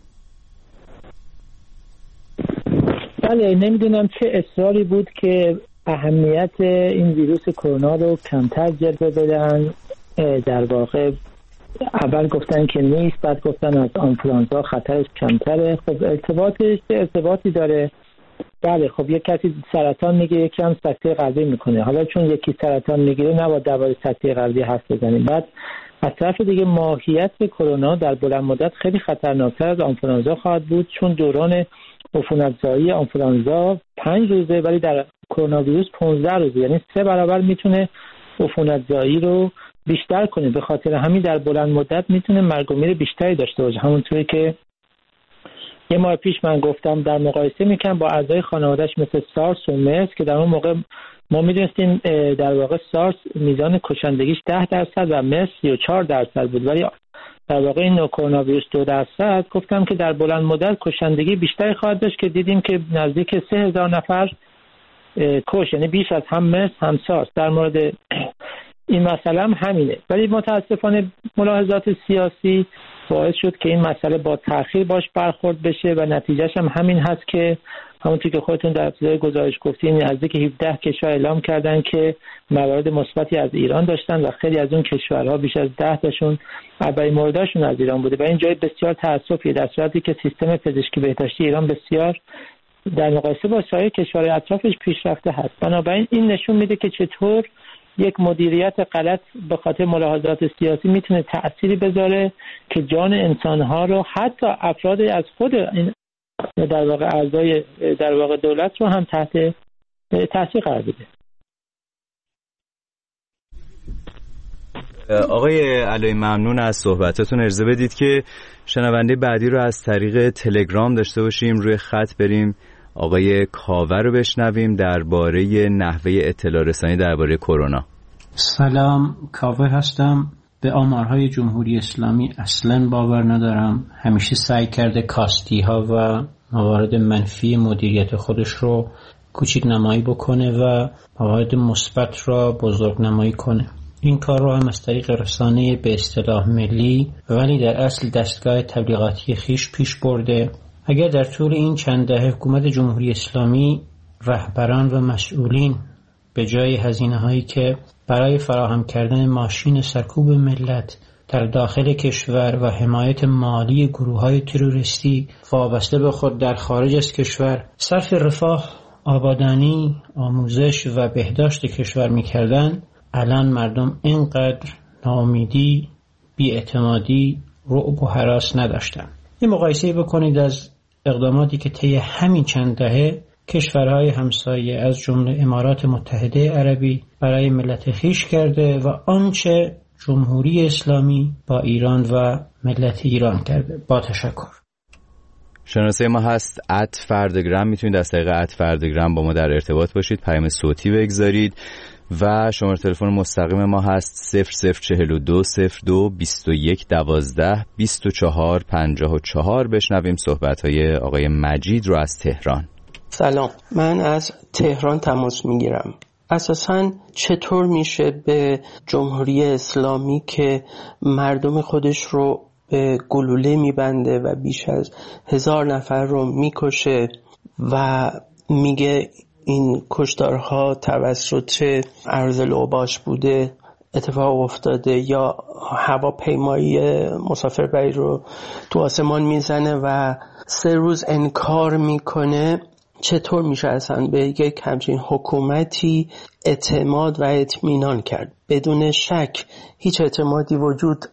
بله، نمیدونم چه اصراری بود که اهمیت این ویروس کرونا رو کمتر جلوه بدن. در واقع اول گفتن که نیست، بعد گفتن از آنفولانزا خطرش کمتره. خب ارتباطی داره. بله خب یک کسی سرطان میگیره یکی هم سکته قلبی میکنه. حالا چون یکی سرطان میگیره نباید درباره سکته قلبی حرف بزنیم. بعد از طرف دیگه ماهیت کرونا در بلند مدت خیلی خطرناکتر از آنفولانزا خواهد بود، چون دوران عفونت‌زایی آنفولانزا 5 روزه ولی در کرونا ویروس 15 روزه، یعنی 3 برابر میتونه عفونت‌زایی رو بیشتر کنه. به خاطر همین در بلند مدت میتونه مرگ و میر بیشتری داشته باشه. همونطوری که یه ماه پیش من گفتم در مقایسه میکنم با اعضای خانواده‌اش مثل سارس و مرس که در اون موقع ما میدونستیم در واقع سارس میزان کشندگیش 10% و مرس 34% بود، ولی در واقع این نوع کرونا ویروس 2%. گفتم که در بلند مدت کشندگی بیشتری خواهد داشت که دیدیم که نزدیک 3000 نفر کش، یعنی بیش از هم مرس هم سارس. در مورد این مسئله هم همینه، ولی متاسفانه ملاحظات سیاسی باعث شد که این مسئله با تأخیر باش برخورد بشه و نتیجهش هم همین هست که همونطور که خودتون در ابتدای گزارش گفتین نزدیک 17 کشور اعلام کردن که موارد مثبتی از ایران داشتن و خیلی از اون کشورها بیش از 10 تاشون اولین موردشون از ایران بوده و این جای بسیار تأسفیه، در صورتی که سیستم پزشکی بهداشتی ایران بسیار در مقایسه با سایر کشورهای اطرافش پیشرفته هست. بنابراین این نشون میده که چطور یک مدیریت غلط به خاطر ملاحظات سیاسی میتونه تأثیری بذاره که جان انسانها رو، حتی افراد از خود این در واقع اعضای در واقع دولت رو هم تحت تاثیر قرار بده. آقای علایی ممنون از صحبتاتون. اجازه بدید که شنونده بعدی رو از طریق تلگرام داشته باشیم. روی خط بریم آقای کاوه رو بشنویم درباره نحوه اطلاع رسانی درباره کرونا. سلام، کاوه هستم. به آمارهای جمهوری اسلامی اصلا باور ندارم. همیشه سعی کرده کاستی ها و موارد منفی مدیریت خودش رو کوچیک نمایی بکنه و موارد مثبت را بزرگ نمایی کنه. این کار رو هم از طریق رسانه به اصطلاح ملی ولی در اصل دستگاه تبلیغاتی خیش پیش برده. اگر در طول این چند دهه حکومت جمهوری اسلامی رهبران و مسئولین به جای هزینه‌هایی که برای فراهم کردن ماشین سرکوب ملت در داخل کشور و حمایت مالی گروه‌های تروریستی وابسته به خود در خارج از کشور صرف رفاه، آبادانی، آموزش و بهداشت کشور می‌کردند، الان مردم اینقدر ناامیدی، بی‌اعتمادی، رعب و هراس نداشتند. این مقایسه بکنید از اقداماتی که طی همین چند دهه کشورهای همسایه از جمله امارات متحده عربی برای ملت خویش کرده و آنچه جمهوری اسلامی با ایران و ملت ایران کرده. با تشکر. شناسه ما هست @فردگرام. میتونید از طریق @فردگرام با ما در ارتباط باشید، پیام صوتی بگذارید و شماره تلفن مستقیم ما هست 0042 02 21 12 24 54. بشنویم صحبت‌های آقای مجید رو از تهران. سلام، من از تهران تماس میگیرم. اساساً چطور میشه به جمهوری اسلامی که مردم خودش رو به گلوله میبنده و بیش از 1000 نفر رو میکشه و میگه این کشتارها توسط ارذل اوباش بوده، اتفاق افتاده، یا هواپیمایی مسافربری رو تو آسمان میزنه و 3 روز انکار میکنه؟ چطور میشه اصلا به یک همچین حکومتی اعتماد و اطمینان کرد؟ بدون شک هیچ اعتمادی وجود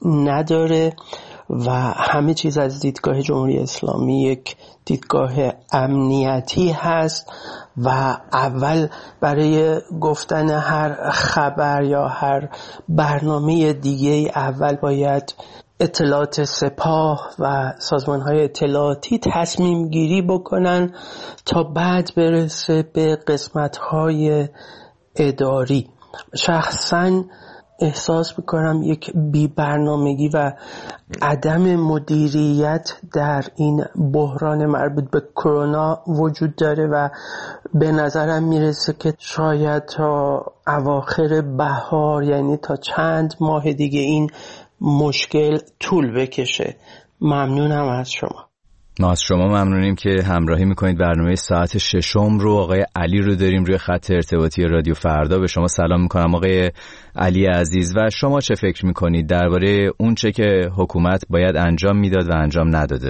نداره و همه چیز از دیدگاه جمهوری اسلامی یک دیدگاه امنیتی هست و اول برای گفتن هر خبر یا هر برنامه دیگه اول باید اطلاعات سپاه و سازمان‌های اطلاعاتی تصمیم گیری بکنن تا بعد برسه به قسمت‌های اداری. شخصاً احساس میکنم یک بی برنامگی و عدم مدیریت در این بحران مربوط به کرونا وجود داره و به نظرم میرسه که شاید تا اواخر بهار، یعنی تا چند ماه دیگه، این مشکل طول بکشه. ممنونم از شما. ما از شما ممنونیم که همراهی میکنید. برنامه ساعت 6 رو آقای علی رو داریم روی خط ارتباطی رادیو فردا. به شما سلام میکنم آقای علی عزیز. و شما چه فکر میکنید درباره اون چه که حکومت باید انجام میداد و انجام نداده؟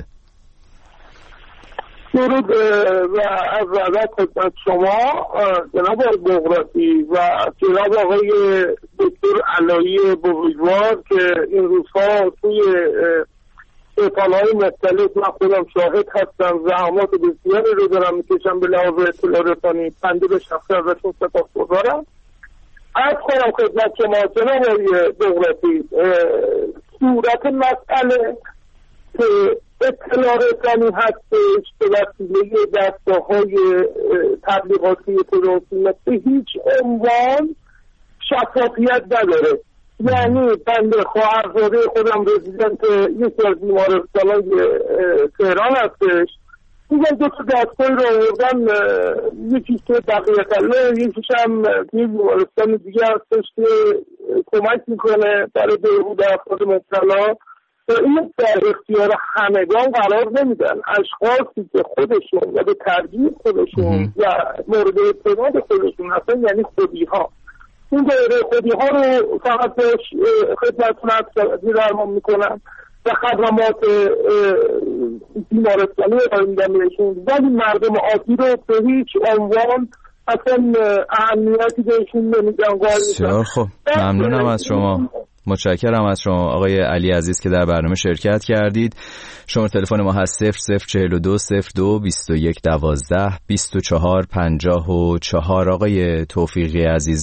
درود و از ادب خدمت شما جناب بغراتی و جناب آقای دکتر علایی بزرگوار که این روزها توی اطلاعهای مختلف من خودم شاهد هستم، زحمات بسیاری رو دارم میکشم به لحاظ اطلاع رسانی. بنده به شخص ازشون سپاسگزارم. عرض کنم خدمت شما جناب آقای بغراتی، صورت مسئله که اطلاع رسانی هستش به وسیله دستگاه‌های تبلیغاتی تروریستی به هیچ عنوان شفافیت نداره. یعنی بنده خواهرزاده خودم رزیدنت یکی از بیمارستان‌های تهران هستش، میگن 2 تا دستگاهی رو آوردن، یکیش که بقیه‌الله، یکیش هم یه بیمارستان دیگه هستش که کمک میکنه برای بهبود افراد مبتلا. این در اختیار همگان قرار نمیدن. اشخاصی که خودشون و به ترجیح خودشون و مورد اعتماد خودشون هستن، یعنی خودی‌ها، این دایره خودی‌ها رو فقط خدمتتون درمان میکنن و خدمات بیمارستانی ارائه میدن بهشون، ولی مردم عادی رو به هیچ عنوان اصلا اهمیتی بهشون نمیدن. بسیار خب، ممنونم از شما. متشکرم از شما آقای علی عزیز که در برنامه شرکت کردید. شماره تلفن ما هست 0042 02 21 12 24 54. آقای توفیقی عزیز،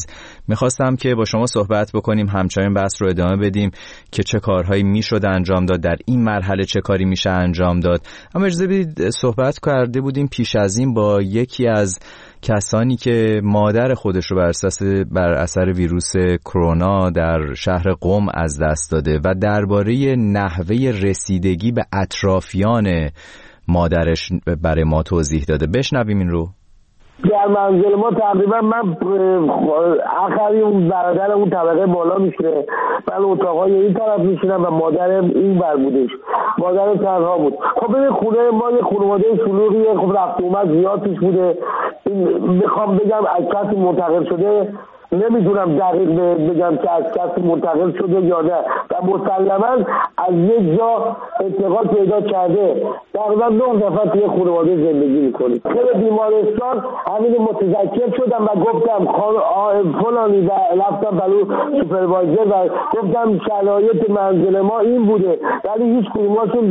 میخواستم که با شما صحبت بکنیم، همچنین بحث رو ادامه بدیم که چه کارهایی میشد انجام داد، در این مرحله چه کاری میشه انجام داد. اما اجازه بدید صحبت کرده بودیم پیش از این با یکی از کسانی که مادر خودش رو بر اثر ویروس کرونا در شهر قم از دست داده و درباره نحوه رسیدگی به اطرافیان مادرش برای ما توضیح داده. بشنویم این رو. در منزل ما تقریبا من آخری اون برادر اون طبقه بالا میشه، من اتاقای این طرف میشینم و مادرم این بر بودش، مادرم تنها بود. خب ببین خونه ما یه خانواده شلوغیه، خب رفت اومد زیاد پیش بوده. میخوام بگم از کسی منتقل شده نمیدونم دقیق بگم که از کسی منتقل شده یا نه و مسلما از یک جا انتقال پیدا کرده. تقریبا 9 نفر توی خانواده زندگی میکنیم. خیلی بیمارستان همین متذکر شدم و گفتم فلانی و رفتم برای سوپروایزر و گفتم شرایط منزل ما این بوده، ولی هیچ کدومشون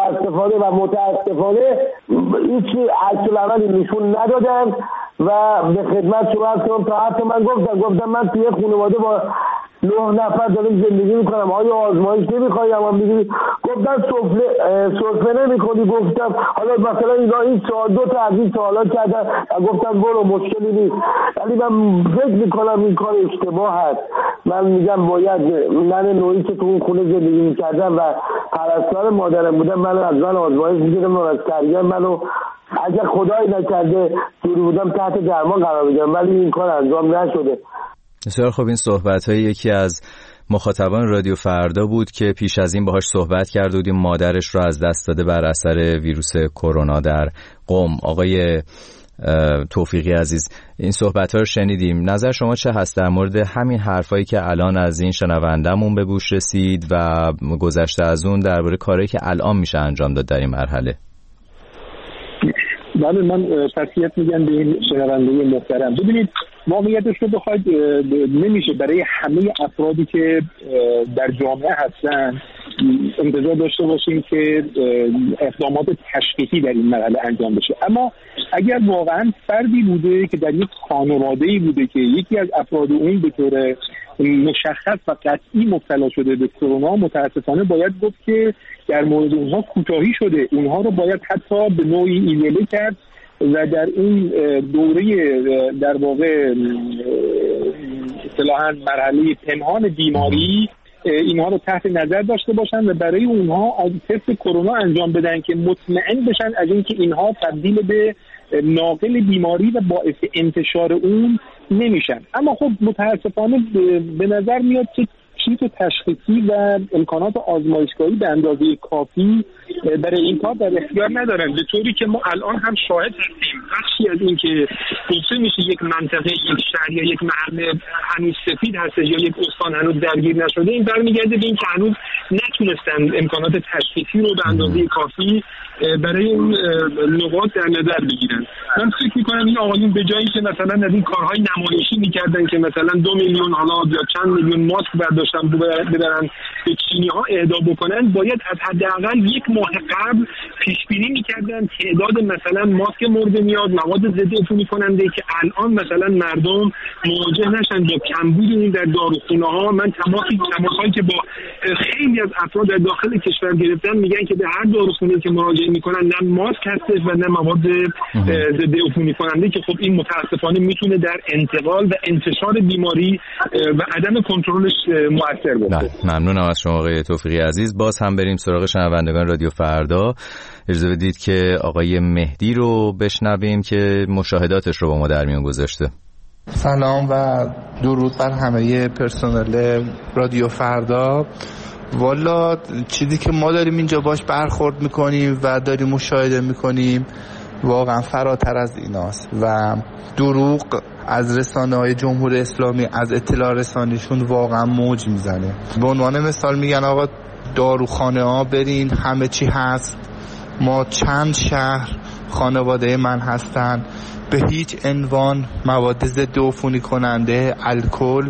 متاسفانه هیچ عکس العملی نشون ندادن و به خدمت شما هستم. تا حتی من گفتم من توی خانواده با 9 نفر دارم زندگی میکنم، آیا آزمایش نمیخوایی؟ اما میگی گفتم سرفه نمیکنی. گفتم حالا مثلا اینا این سوال 2 تا از این سوالات کردن و گفتم برو مشکلی نیست، ولی من فکر میکنم این کار اشتباه هست. من میگم باید من نوعی که تو اون خونه زندگی میکردم و پرستار مادرم بودم منو از من آزمایش میگیرم و از کرگر منو اگر خدای نکرده دوری بودم تحت درمان قرار بگیرم، ولی این کار انجام نشده. بسیار خب. این صحبت‌های یکی از مخاطبان رادیو فردا بود که پیش از این باهاش صحبت کرده بودیم، مادرش رو از دست داده بر اثر ویروس کرونا در قم. آقای توفیقی عزیز، این صحبت‌ها رو شنیدیم، نظر شما چه هست در مورد همین حرفایی که الان از این شنوندمون به گوش رسید و گذشته از اون درباره کاری که الان میشه انجام داد در این مرحله؟ بله، من تسلیت میگم به این شنونده محترم. ببینید واقعیتش رو بخواید نمیشه برای همه افرادی که در جامعه هستن انتظار داشته باشیم که اقدامات تشخیصی در این مرحله انجام بشه. اما اگر واقعا فردی بوده که در یک خانواده‌ای بوده که یکی از افراد اون به طور مشخص و قطعی مبتلا شده به کرونا، متاسفانه باید گفت که در مورد اونها کوتاهی شده، اونها رو باید حتی به نوعی ایمیله کرد و در این دوره در واقع اصطلاحاً مرحله پنهان بیماری اینها رو تحت نظر داشته باشن و برای اونها تست کرونا انجام بدن که مطمئن بشن از اینکه اینها تبدیل به ناقل بیماری و باعث انتشار اون نمیشن. اما خب متاسفانه به نظر میاد که کیت تشخیصی و امکانات آزمایشگاهی به اندازه کافی برای این کار در اختیار ندارن، به طوری که ما الان هم شاهد هستیم بخشی از این که گفته میشه یک منطقه، یک شهر یا یک محله هنوز سفید هست یا یک استان هنوز درگیر نشده، این برمیگرده به این که هنوز نتونستن امکانات تشخیصی رو به اندازه کافی برای این نقاط در نظر بگیرن. من فکر میکنم این آقایون به جایی که مثلا از این کارهای نمایشی میکردن که مثلا 2 میلیون حالا یا چند میلیون ماسک برداشتن ببرن به چینی ها اهدا بکنن، باید از حداقل 1 ماه قبل پیش بینی میکردن تعداد مثلا ماسک مورد نیاز، مواد ضد عفونی کننده که الان مثلا مردم مواجه نشن با کمبود این در داروخونه ها. من تماسایی که با خیلی از افراد در داخل کشور گرفتن میگن که به هر داروخونه که مراجعه میکنن نه ماسک هستش و نه مواد ضد عفونی کننده، که خب این متاسفانه میتونه در انتقال و انتشار بیماری و عدم کنترلش مؤثر باشه. ممنونم از شما آقای توفیقی عزیز. باز هم بریم سراغ شنوندگان رادیو فردا. اجازه بدید که آقای مهدی رو بشنویم که مشاهداتش رو با ما در میون گذاشته. سلام و درود بر همه پرسنل رادیو فردا. والا چیزی که ما داریم اینجا باش برخورد میکنیم و داریم مشاهده میکنیم واقعا فراتر از ایناست و دروغ از رسانه‌های جمهوری اسلامی، از اطلاع رسانیشون واقعا موج میزنه. به عنوان مثال میگن آقا داروخانه ها برین همه چی هست. ما چند شهر خانواده من هستن به هیچ عنوان مواد ضد عفونی کننده، الکل،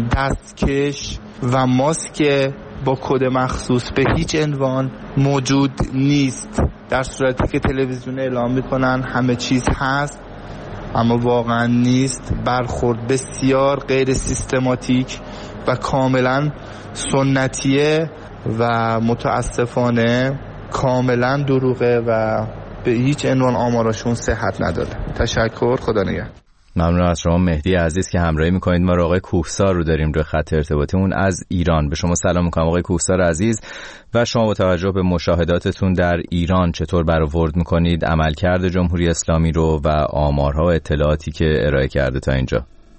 دستکش و ماسک با کد مخصوص به هیچ عنوان موجود نیست، در صورتی که تلویزیون اعلام میکنن همه چیز هست. اما واقعا نیست. برخورد بسیار غیر سیستماتیک و کاملا سنتیه و متاسفانه کاملا دروغه و به هیچ عنوان آمارشون صحت نداره. تشکر، خدا نگهدار. ممنون از شما مهدی عزیز که همراهی میکنید. ما آقای کوهسار رو داریم روی خط ارتباطیمون از ایران. به شما سلام میکنم آقای کوهسار عزیز و شما با توجه به مشاهداتتون در ایران چطور برآورد میکنید عملکرد جمهوری اسلامی رو و آمارها و اطلاعاتی که ارائه کرده تا اینجا؟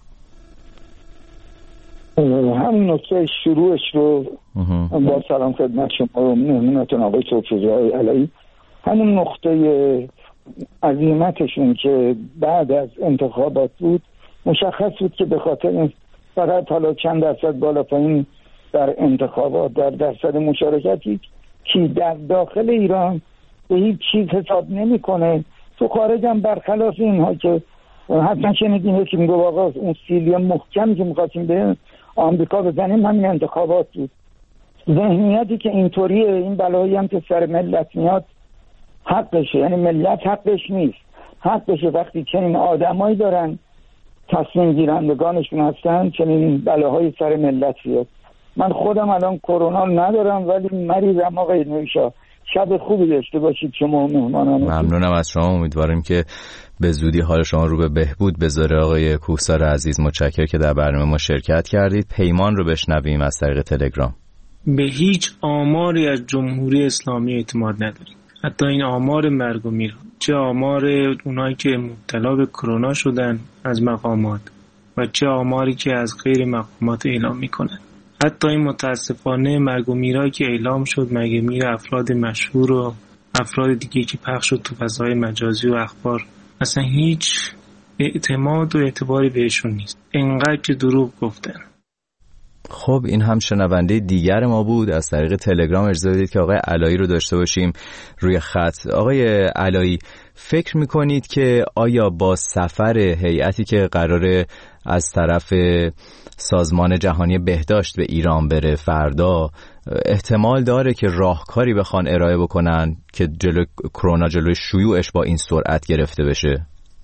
همین نکته شروعش رو با سلام خدمت شما و مهمونتون آقای توفیقی های علایی، همون نقطه عظیمتشون که بعد از انتخابات بود مشخص بود که به خاطر این فقط حالا چند درصد بالا پایین در انتخابات در درصد مشارکتی که در داخل ایران به هیچ چیز حساب نمیکنه، تو خارج هم برخلاف اینها که حتما شنیدین که میگه آقا اون سیلی محکم که می‌خواستیم به آمریکا بزنیم همین انتخابات بود. ذهنیتی که اینطوریه، این بلایی هم که سر ملت میاد حقشه، یعنی ملت حقش نیست، حقشه وقتی چنین آدمایی دارن تصمیم گیرندگانشون هستن چنین بلاهای سر ملت بیاد. من خودم الان کرونا ندارم ولی مریضم آقای نوشا. شب خوبی داشته باشید شما مهمانان. ممنونم از شما، امیدواریم که به زودی حال شما رو به بهبود بذاره. آقای کوهسار عزیز متشکرم که در برنامه ما شرکت کردید. پیمان رو بشنویم از طریق تلگرام. به هیچ آماری از جمهوری اسلامی اعتماد نداریم، حتی این آمار مرگ و میر، چه آمار اونایی که مبتلا به کرونا شدن از مقامات و چه آماری که از غیر مقامات اعلام میکنن. حتی این متاسفانه مرگ و میرایی که اعلام شد، مرگ و میر افراد مشهور و افراد دیگه که پخش شد تو فضای مجازی و اخبار، اصلا هیچ اعتماد و اعتباری بهشون نیست، انقدر که دروغ گفتن. خب این هم شنونده دیگر ما بود از طریق تلگرام. اجازه بدید که آقای علایی رو داشته باشیم روی خط. آقای علایی، فکر میکنید که آیا با سفر هیئتی که قراره از طرف سازمان جهانی بهداشت به ایران بره فردا، احتمال داره که راهکاری بخوان ارائه بکنن که جلوی کرونا، جلوی شیوعش با این سرعت گرفته بشه؟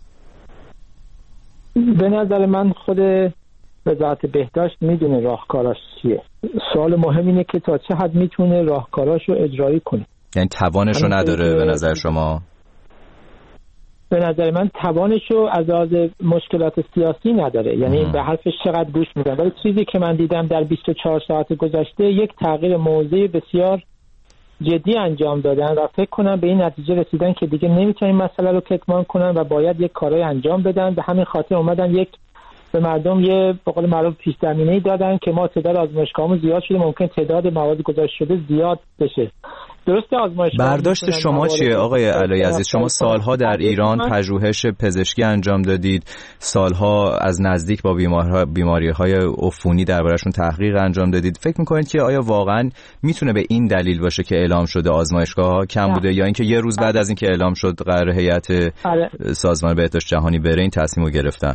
به نظر من خود وزارت بهداشت میدونه راهکاراش چیه. سوال مهم اینه که تا چه حد میتونه راهکاراشو اجرایی کنه. یعنی توانشو نداره به نظر شما؟ به نظر من توانشو از لحاظ مشکلات سیاسی نداره، یعنی به حرفش چقدر گوش میدن. ولی چیزی که من دیدم در 24 ساعت گذشته یک تغییر موضعی بسیار جدی انجام دادن و فکر کنم به این نتیجه رسیدن که دیگه نمیتونن این مسئله رو کتمان کنن و باید یک کارای انجام بدن. به همین خاطر اومدن یک به مردم یه به قول معروف پیش زمینه‌ای دادن که ما تعداد آزمایشگاهمون زیاد شده، ممکن تعداد مواد گذاشته شده زیاد بشه. درسته آزمایشگاه برداشت شما چیه آقای علایی عزیز؟ شما سالها در ایران پژوهش پزشکی انجام دادید، سالها از نزدیک با بیماری‌های عفونی دربارشون تحقیق انجام دادید. فکر می‌کنید که آیا واقعاً میتونه به این دلیل باشه که اعلام شده آزمایشگاه‌ها کم بوده، یا اینکه یه روز بعد از اینکه اعلام شد قرار هیئت سازمان بهداشت جهانی بره این تصمیمو گرفتن؟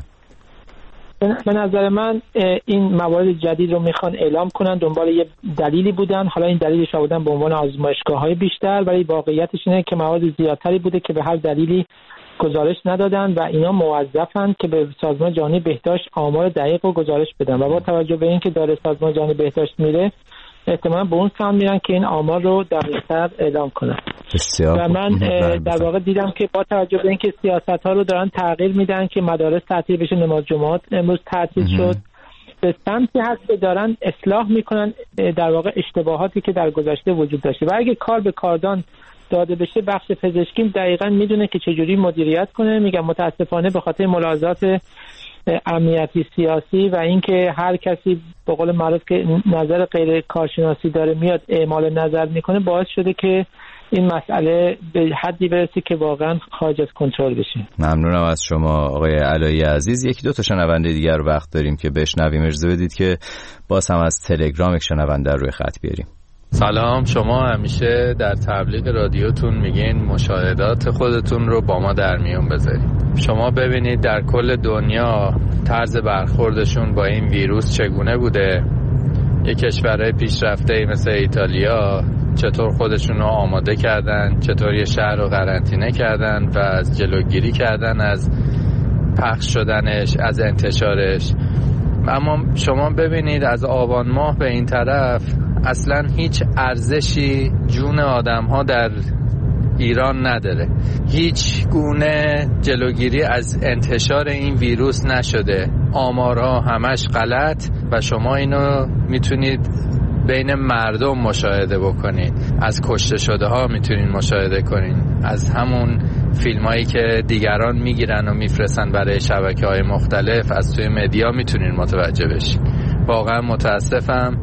به نظر من این موارد جدید رو میخوان اعلام کنن، دنبال یه دلیلی بودن، حالا این دلیلش آوردن به عنوان آزمایشگاه‌های بیشتر، ولی واقعیتش اینه که موارد زیادتری بوده که به هر دلیلی گزارش ندادن و اینا موظفن که به سازمان جهانی بهداشت آمار دقیق رو گزارش بدن و با توجه به اینکه داره سازمان جهانی بهداشت میره احتمالاً به اون سمت میرن که این آمار رو دقیق‌تر اعلام کنن. و من در واقع دیدم که با توجه به اینکه سیاست‌ها رو دارن تغییر میدن که مدارس تعطیل بشه، نماز جمعات امروز تعطیل شد، به سمتی هست که دارن اصلاح میکنن در واقع اشتباهاتی که در گذشته وجود داشته و اگه کار به کاردان داده بشه بخش پزشکی دقیقاً میدونه که چجوری مدیریت کنه. میگم متاسفانه به خاطر ملاحظات امنیتی سیاسی و اینکه هر کسی به قول معروف که نظر غیر کارشناسی داره میاد اعمال نظر میکنه، باعث شده که این مسئله به حدی برسه که واقعا خارج از کنترل بشه. ممنونم از شما آقای علایی عزیز. یکی دو تا شنونده دیگر وقت داریم که بشنویم. اجازه بدید که باز هم از تلگرام یک شنونده روی خط بیاریم. سلام، شما همیشه در تبلیغ رادیوتون میگین مشاهدات خودتون رو با ما در میون بذارید. شما ببینید در کل دنیا طرز برخوردشون با این ویروس چگونه بوده. یک کشورهای پیشرفته مثل ایتالیا چطور خودشون رو آماده کردن، چطور یه شهر رو قرنطینه کردن و از جلوگیری کردن از پخش شدنش، از انتشارش. اما شما ببینید از آبان ماه به این طرف اصلا هیچ ارزشی جون آدم ها در ایران نداره. هیچ گونه جلوگیری از انتشار این ویروس نشده. آمارها همش غلط و شما اینو میتونید بین مردم مشاهده بکنید. از کشته شده ها میتونید مشاهده کنید، از همون فیلم هایی که دیگران میگیرن و میفرستن برای شبکه های مختلف، از توی مدیا میتونید متوجه بشید. واقعا متاسفم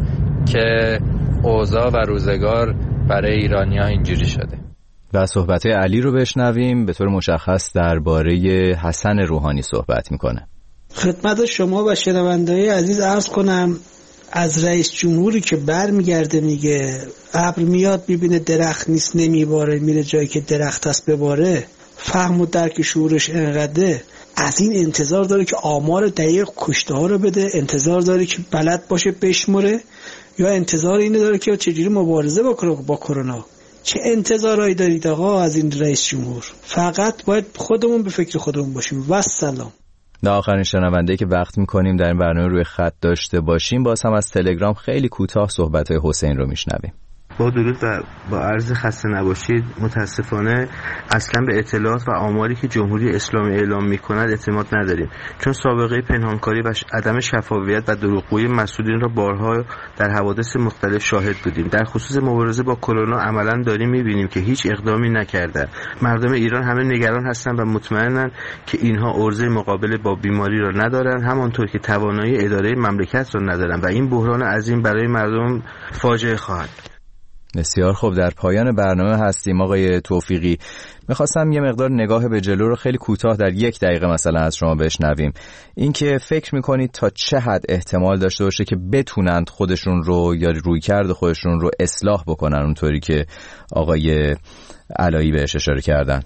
که اوضاع و روزگار برای ایرانی ها اینجوری شده. و صحبت علی رو بشنویم. به طور مشخص درباره حسن روحانی صحبت میکنه. خدمت شما و شنونده‌های عزیز عرض کنم از رئیس جمهوری که برمیگرده میگه ابر میاد میبینه درخت نیست نمیباره، میره جایی که درخت هست بباره، فهم و درک شعورش انقدره، از این انتظار داره که آمار دقیق کشته ها رو بده، انتظار داره که بلد باشه بشمره، یا انتظار اینه داره که چجوری مبارزه بکنه با کرونا؟ چه انتظارهایی دارید آقا از این رئیس جمهور؟ فقط باید خودمون به فکر خودمون باشیم. و سلام. نه آخرین شنونده‌ای که وقت می‌کنیم در این برنامه روی خط داشته باشیم، باز هم از تلگرام خیلی کوتاه صحبت‌های حسین رو میشنویم. با درود و با عرض خسته نباشید. متاسفانه اصلا به اطلاعات و آماری که جمهوری اسلامی اعلام می‌کند اعتماد نداریم، چون سابقه پنهانکاری و عدم شفافیت و دروغگویی مسئولین را بارها در حوادث مختلف شاهد بودیم. در خصوص مبارزه با کرونا عملاً داریم می‌بینیم که هیچ اقدامی نکردند. مردم ایران همه نگران هستند و مطمئنند که اینها عرضه مقابله با بیماری را ندارند، همانطور که توانایی اداره مملکت را ندارند و این بحران عظیم برای مردم فاجعه خواهد. بسیار خوب، در پایان برنامه هستیم آقای توفیقی. میخواستم یه مقدار نگاه به جلو رو خیلی کوتاه در 1 دقیقه مثلا از شما بشنویم. این که فکر میکنید تا چه حد احتمال داشته باشه که بتونند خودشون رو یا رویکرد خودشون رو اصلاح بکنن اونطوری که آقای علایی بهش اشاره کردن؟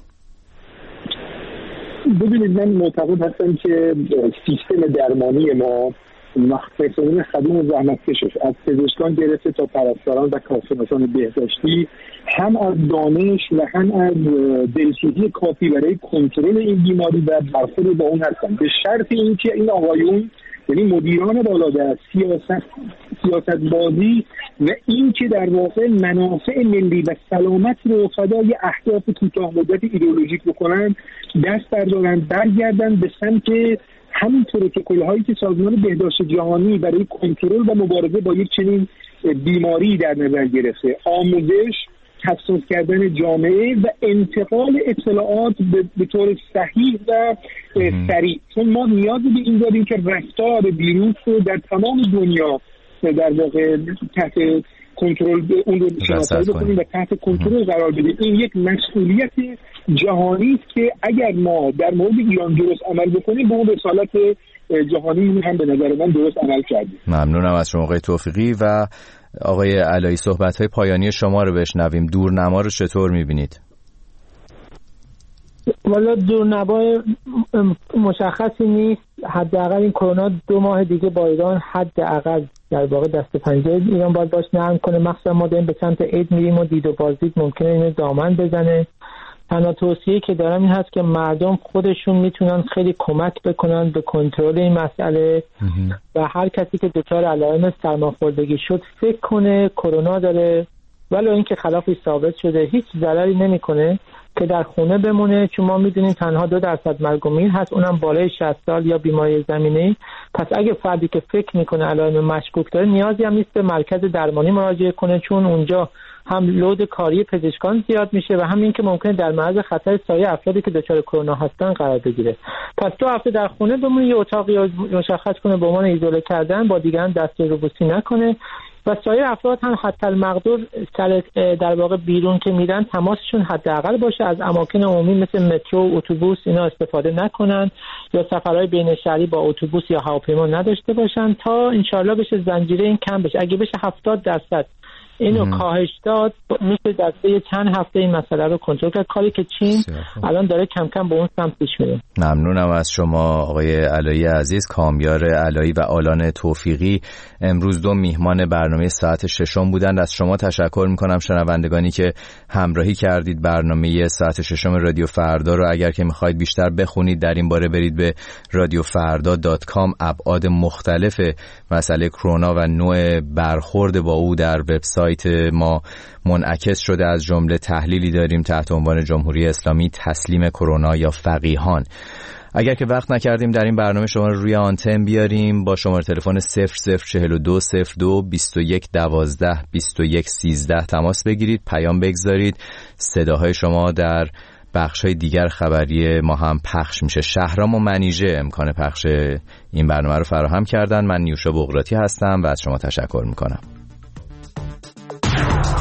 ببینید من معتقد هستم که سیستم درمانی ما مخصوصاً خدمات زحمتکشش از پزشکان گرفته تا پرستاران و کارشناسان بهداشتی هم از دانش و هم از دلسوزی کافی برای کنترل این بیماری و برخورد با اون هستن، به شرط اینکه این آقایون یعنی مدیران بالادست سیاست بازی و این که در واقع منافع ملی و سلامت رو فدای اهداف کوتاه مدت ایدئولوژیک بکنن، دست بردارن برگردن به سمت همین پروتکل‌هایی که سازمان بهداشت جهانی برای کنترل و مبارزه با یک چنین بیماری در نظر گرفته. آموزش، حساس کردن جامعه و انتقال اطلاعات به طور صحیح و سریع، چون ما نیاز به این داریم که رفتار ویروس رو در تمام دنیا در واقع تحت کنترل اون رو شناسایی بکنیم و تحت کنترل قرار بدیم. این یک مسئولیت جهانی است که اگر ما در مورد ایران درست عمل بکنیم به اون رسالت جهانی هم به نظر من درست عمل کردیم. ممنونم از شما آقای توفیقی. و آقای علایی صحبت‌های پایانی شما رو بشنویم. دورنما رو چطور می‌بینید؟ والا دورنما مشخصی نیست. حداقل این کرونا 2 ماه دیگه با ایران حداقل در واقع دست پنجه ایران باید باش نرم کنه. مخصوصا ما داریم به سمت عید میریم و دید و بازدید ممکنه اینو دامن بزنه. تنها توصیه‌ای که دارم این هست که مردم خودشون میتونن خیلی کمک بکنن به کنترل این مسئله و هر کسی که دچار علائم سرماخوردگی شد فکر کنه کرونا داره، ولی اینکه خلافی ثابت شده هیچ ضرری نمیکنه که در خونه بمونه، چون ما میدونیم تنها 2% مرگ و میر هست، اونم بالای 60 سال یا بیماری زمینه‌ای. پس اگه فردی که فکر میکنه علائم مشکوک داره نیازی هم نیست به مرکز درمانی مراجعه کنه، چون اونجا هم لود کاری پزشکان زیاد میشه و هم این که ممکنه در معرض خطر سایر افرادی که دچار کرونا هستن قرار بگیره. پس 2 هفته در خونه بمونه، یه اتاقی مشخص کنه به عنوان ایزوله کردن، با دیگران دست روبوسی نکنه و سایر افراد هم حتی المقدور در واقع بیرون که میرن تماسشون حداقل باشه، از اماکن عمومی مثل مترو و اتوبوس اینا استفاده نکنن یا سفرهای بین شهری با اتوبوس یا هواپیما نداشته باشن تا انشالله بشه زنجیره این کم بشه. اگه بشه 70% اینو کاهش داد، میشه در طی چند هفته این مسئله رو کنترل کرد، کاری که چین الان داره کم کم به اون سمت پیش میره. ممنونم از شما آقای علایی عزیز. کامیار علایی و آلان توفیقی امروز 2 میهمان برنامه ساعت ششم بودند. از شما تشکر میکنم شنوندگانی که همراهی کردید برنامه ساعت ششم رادیو فردا رو. اگر که میخواید بیشتر بخونید در این باره برید به radiofarda.com. ابعاد مختلف مسئله کرونا و نوع برخورد با او در وبسایت ما منعکس شده، از جمله تحلیلی داریم تحت عنوان جمهوری اسلامی تسلیم کرونا یا فقیهان. اگر که وقت نکردیم در این برنامه شما رو روی آنتن بیاریم، با شماره تلفن 0042 02 21 12 21 13 تماس بگیرید، پیام بگذارید. صداهای شما در بخش‌های دیگر خبری ما هم پخش میشه. شهرام و منیژه امکان پخش این برنامه رو فراهم کردن. من نیوشا بغراتی هستم و از شما تشکر میکنم.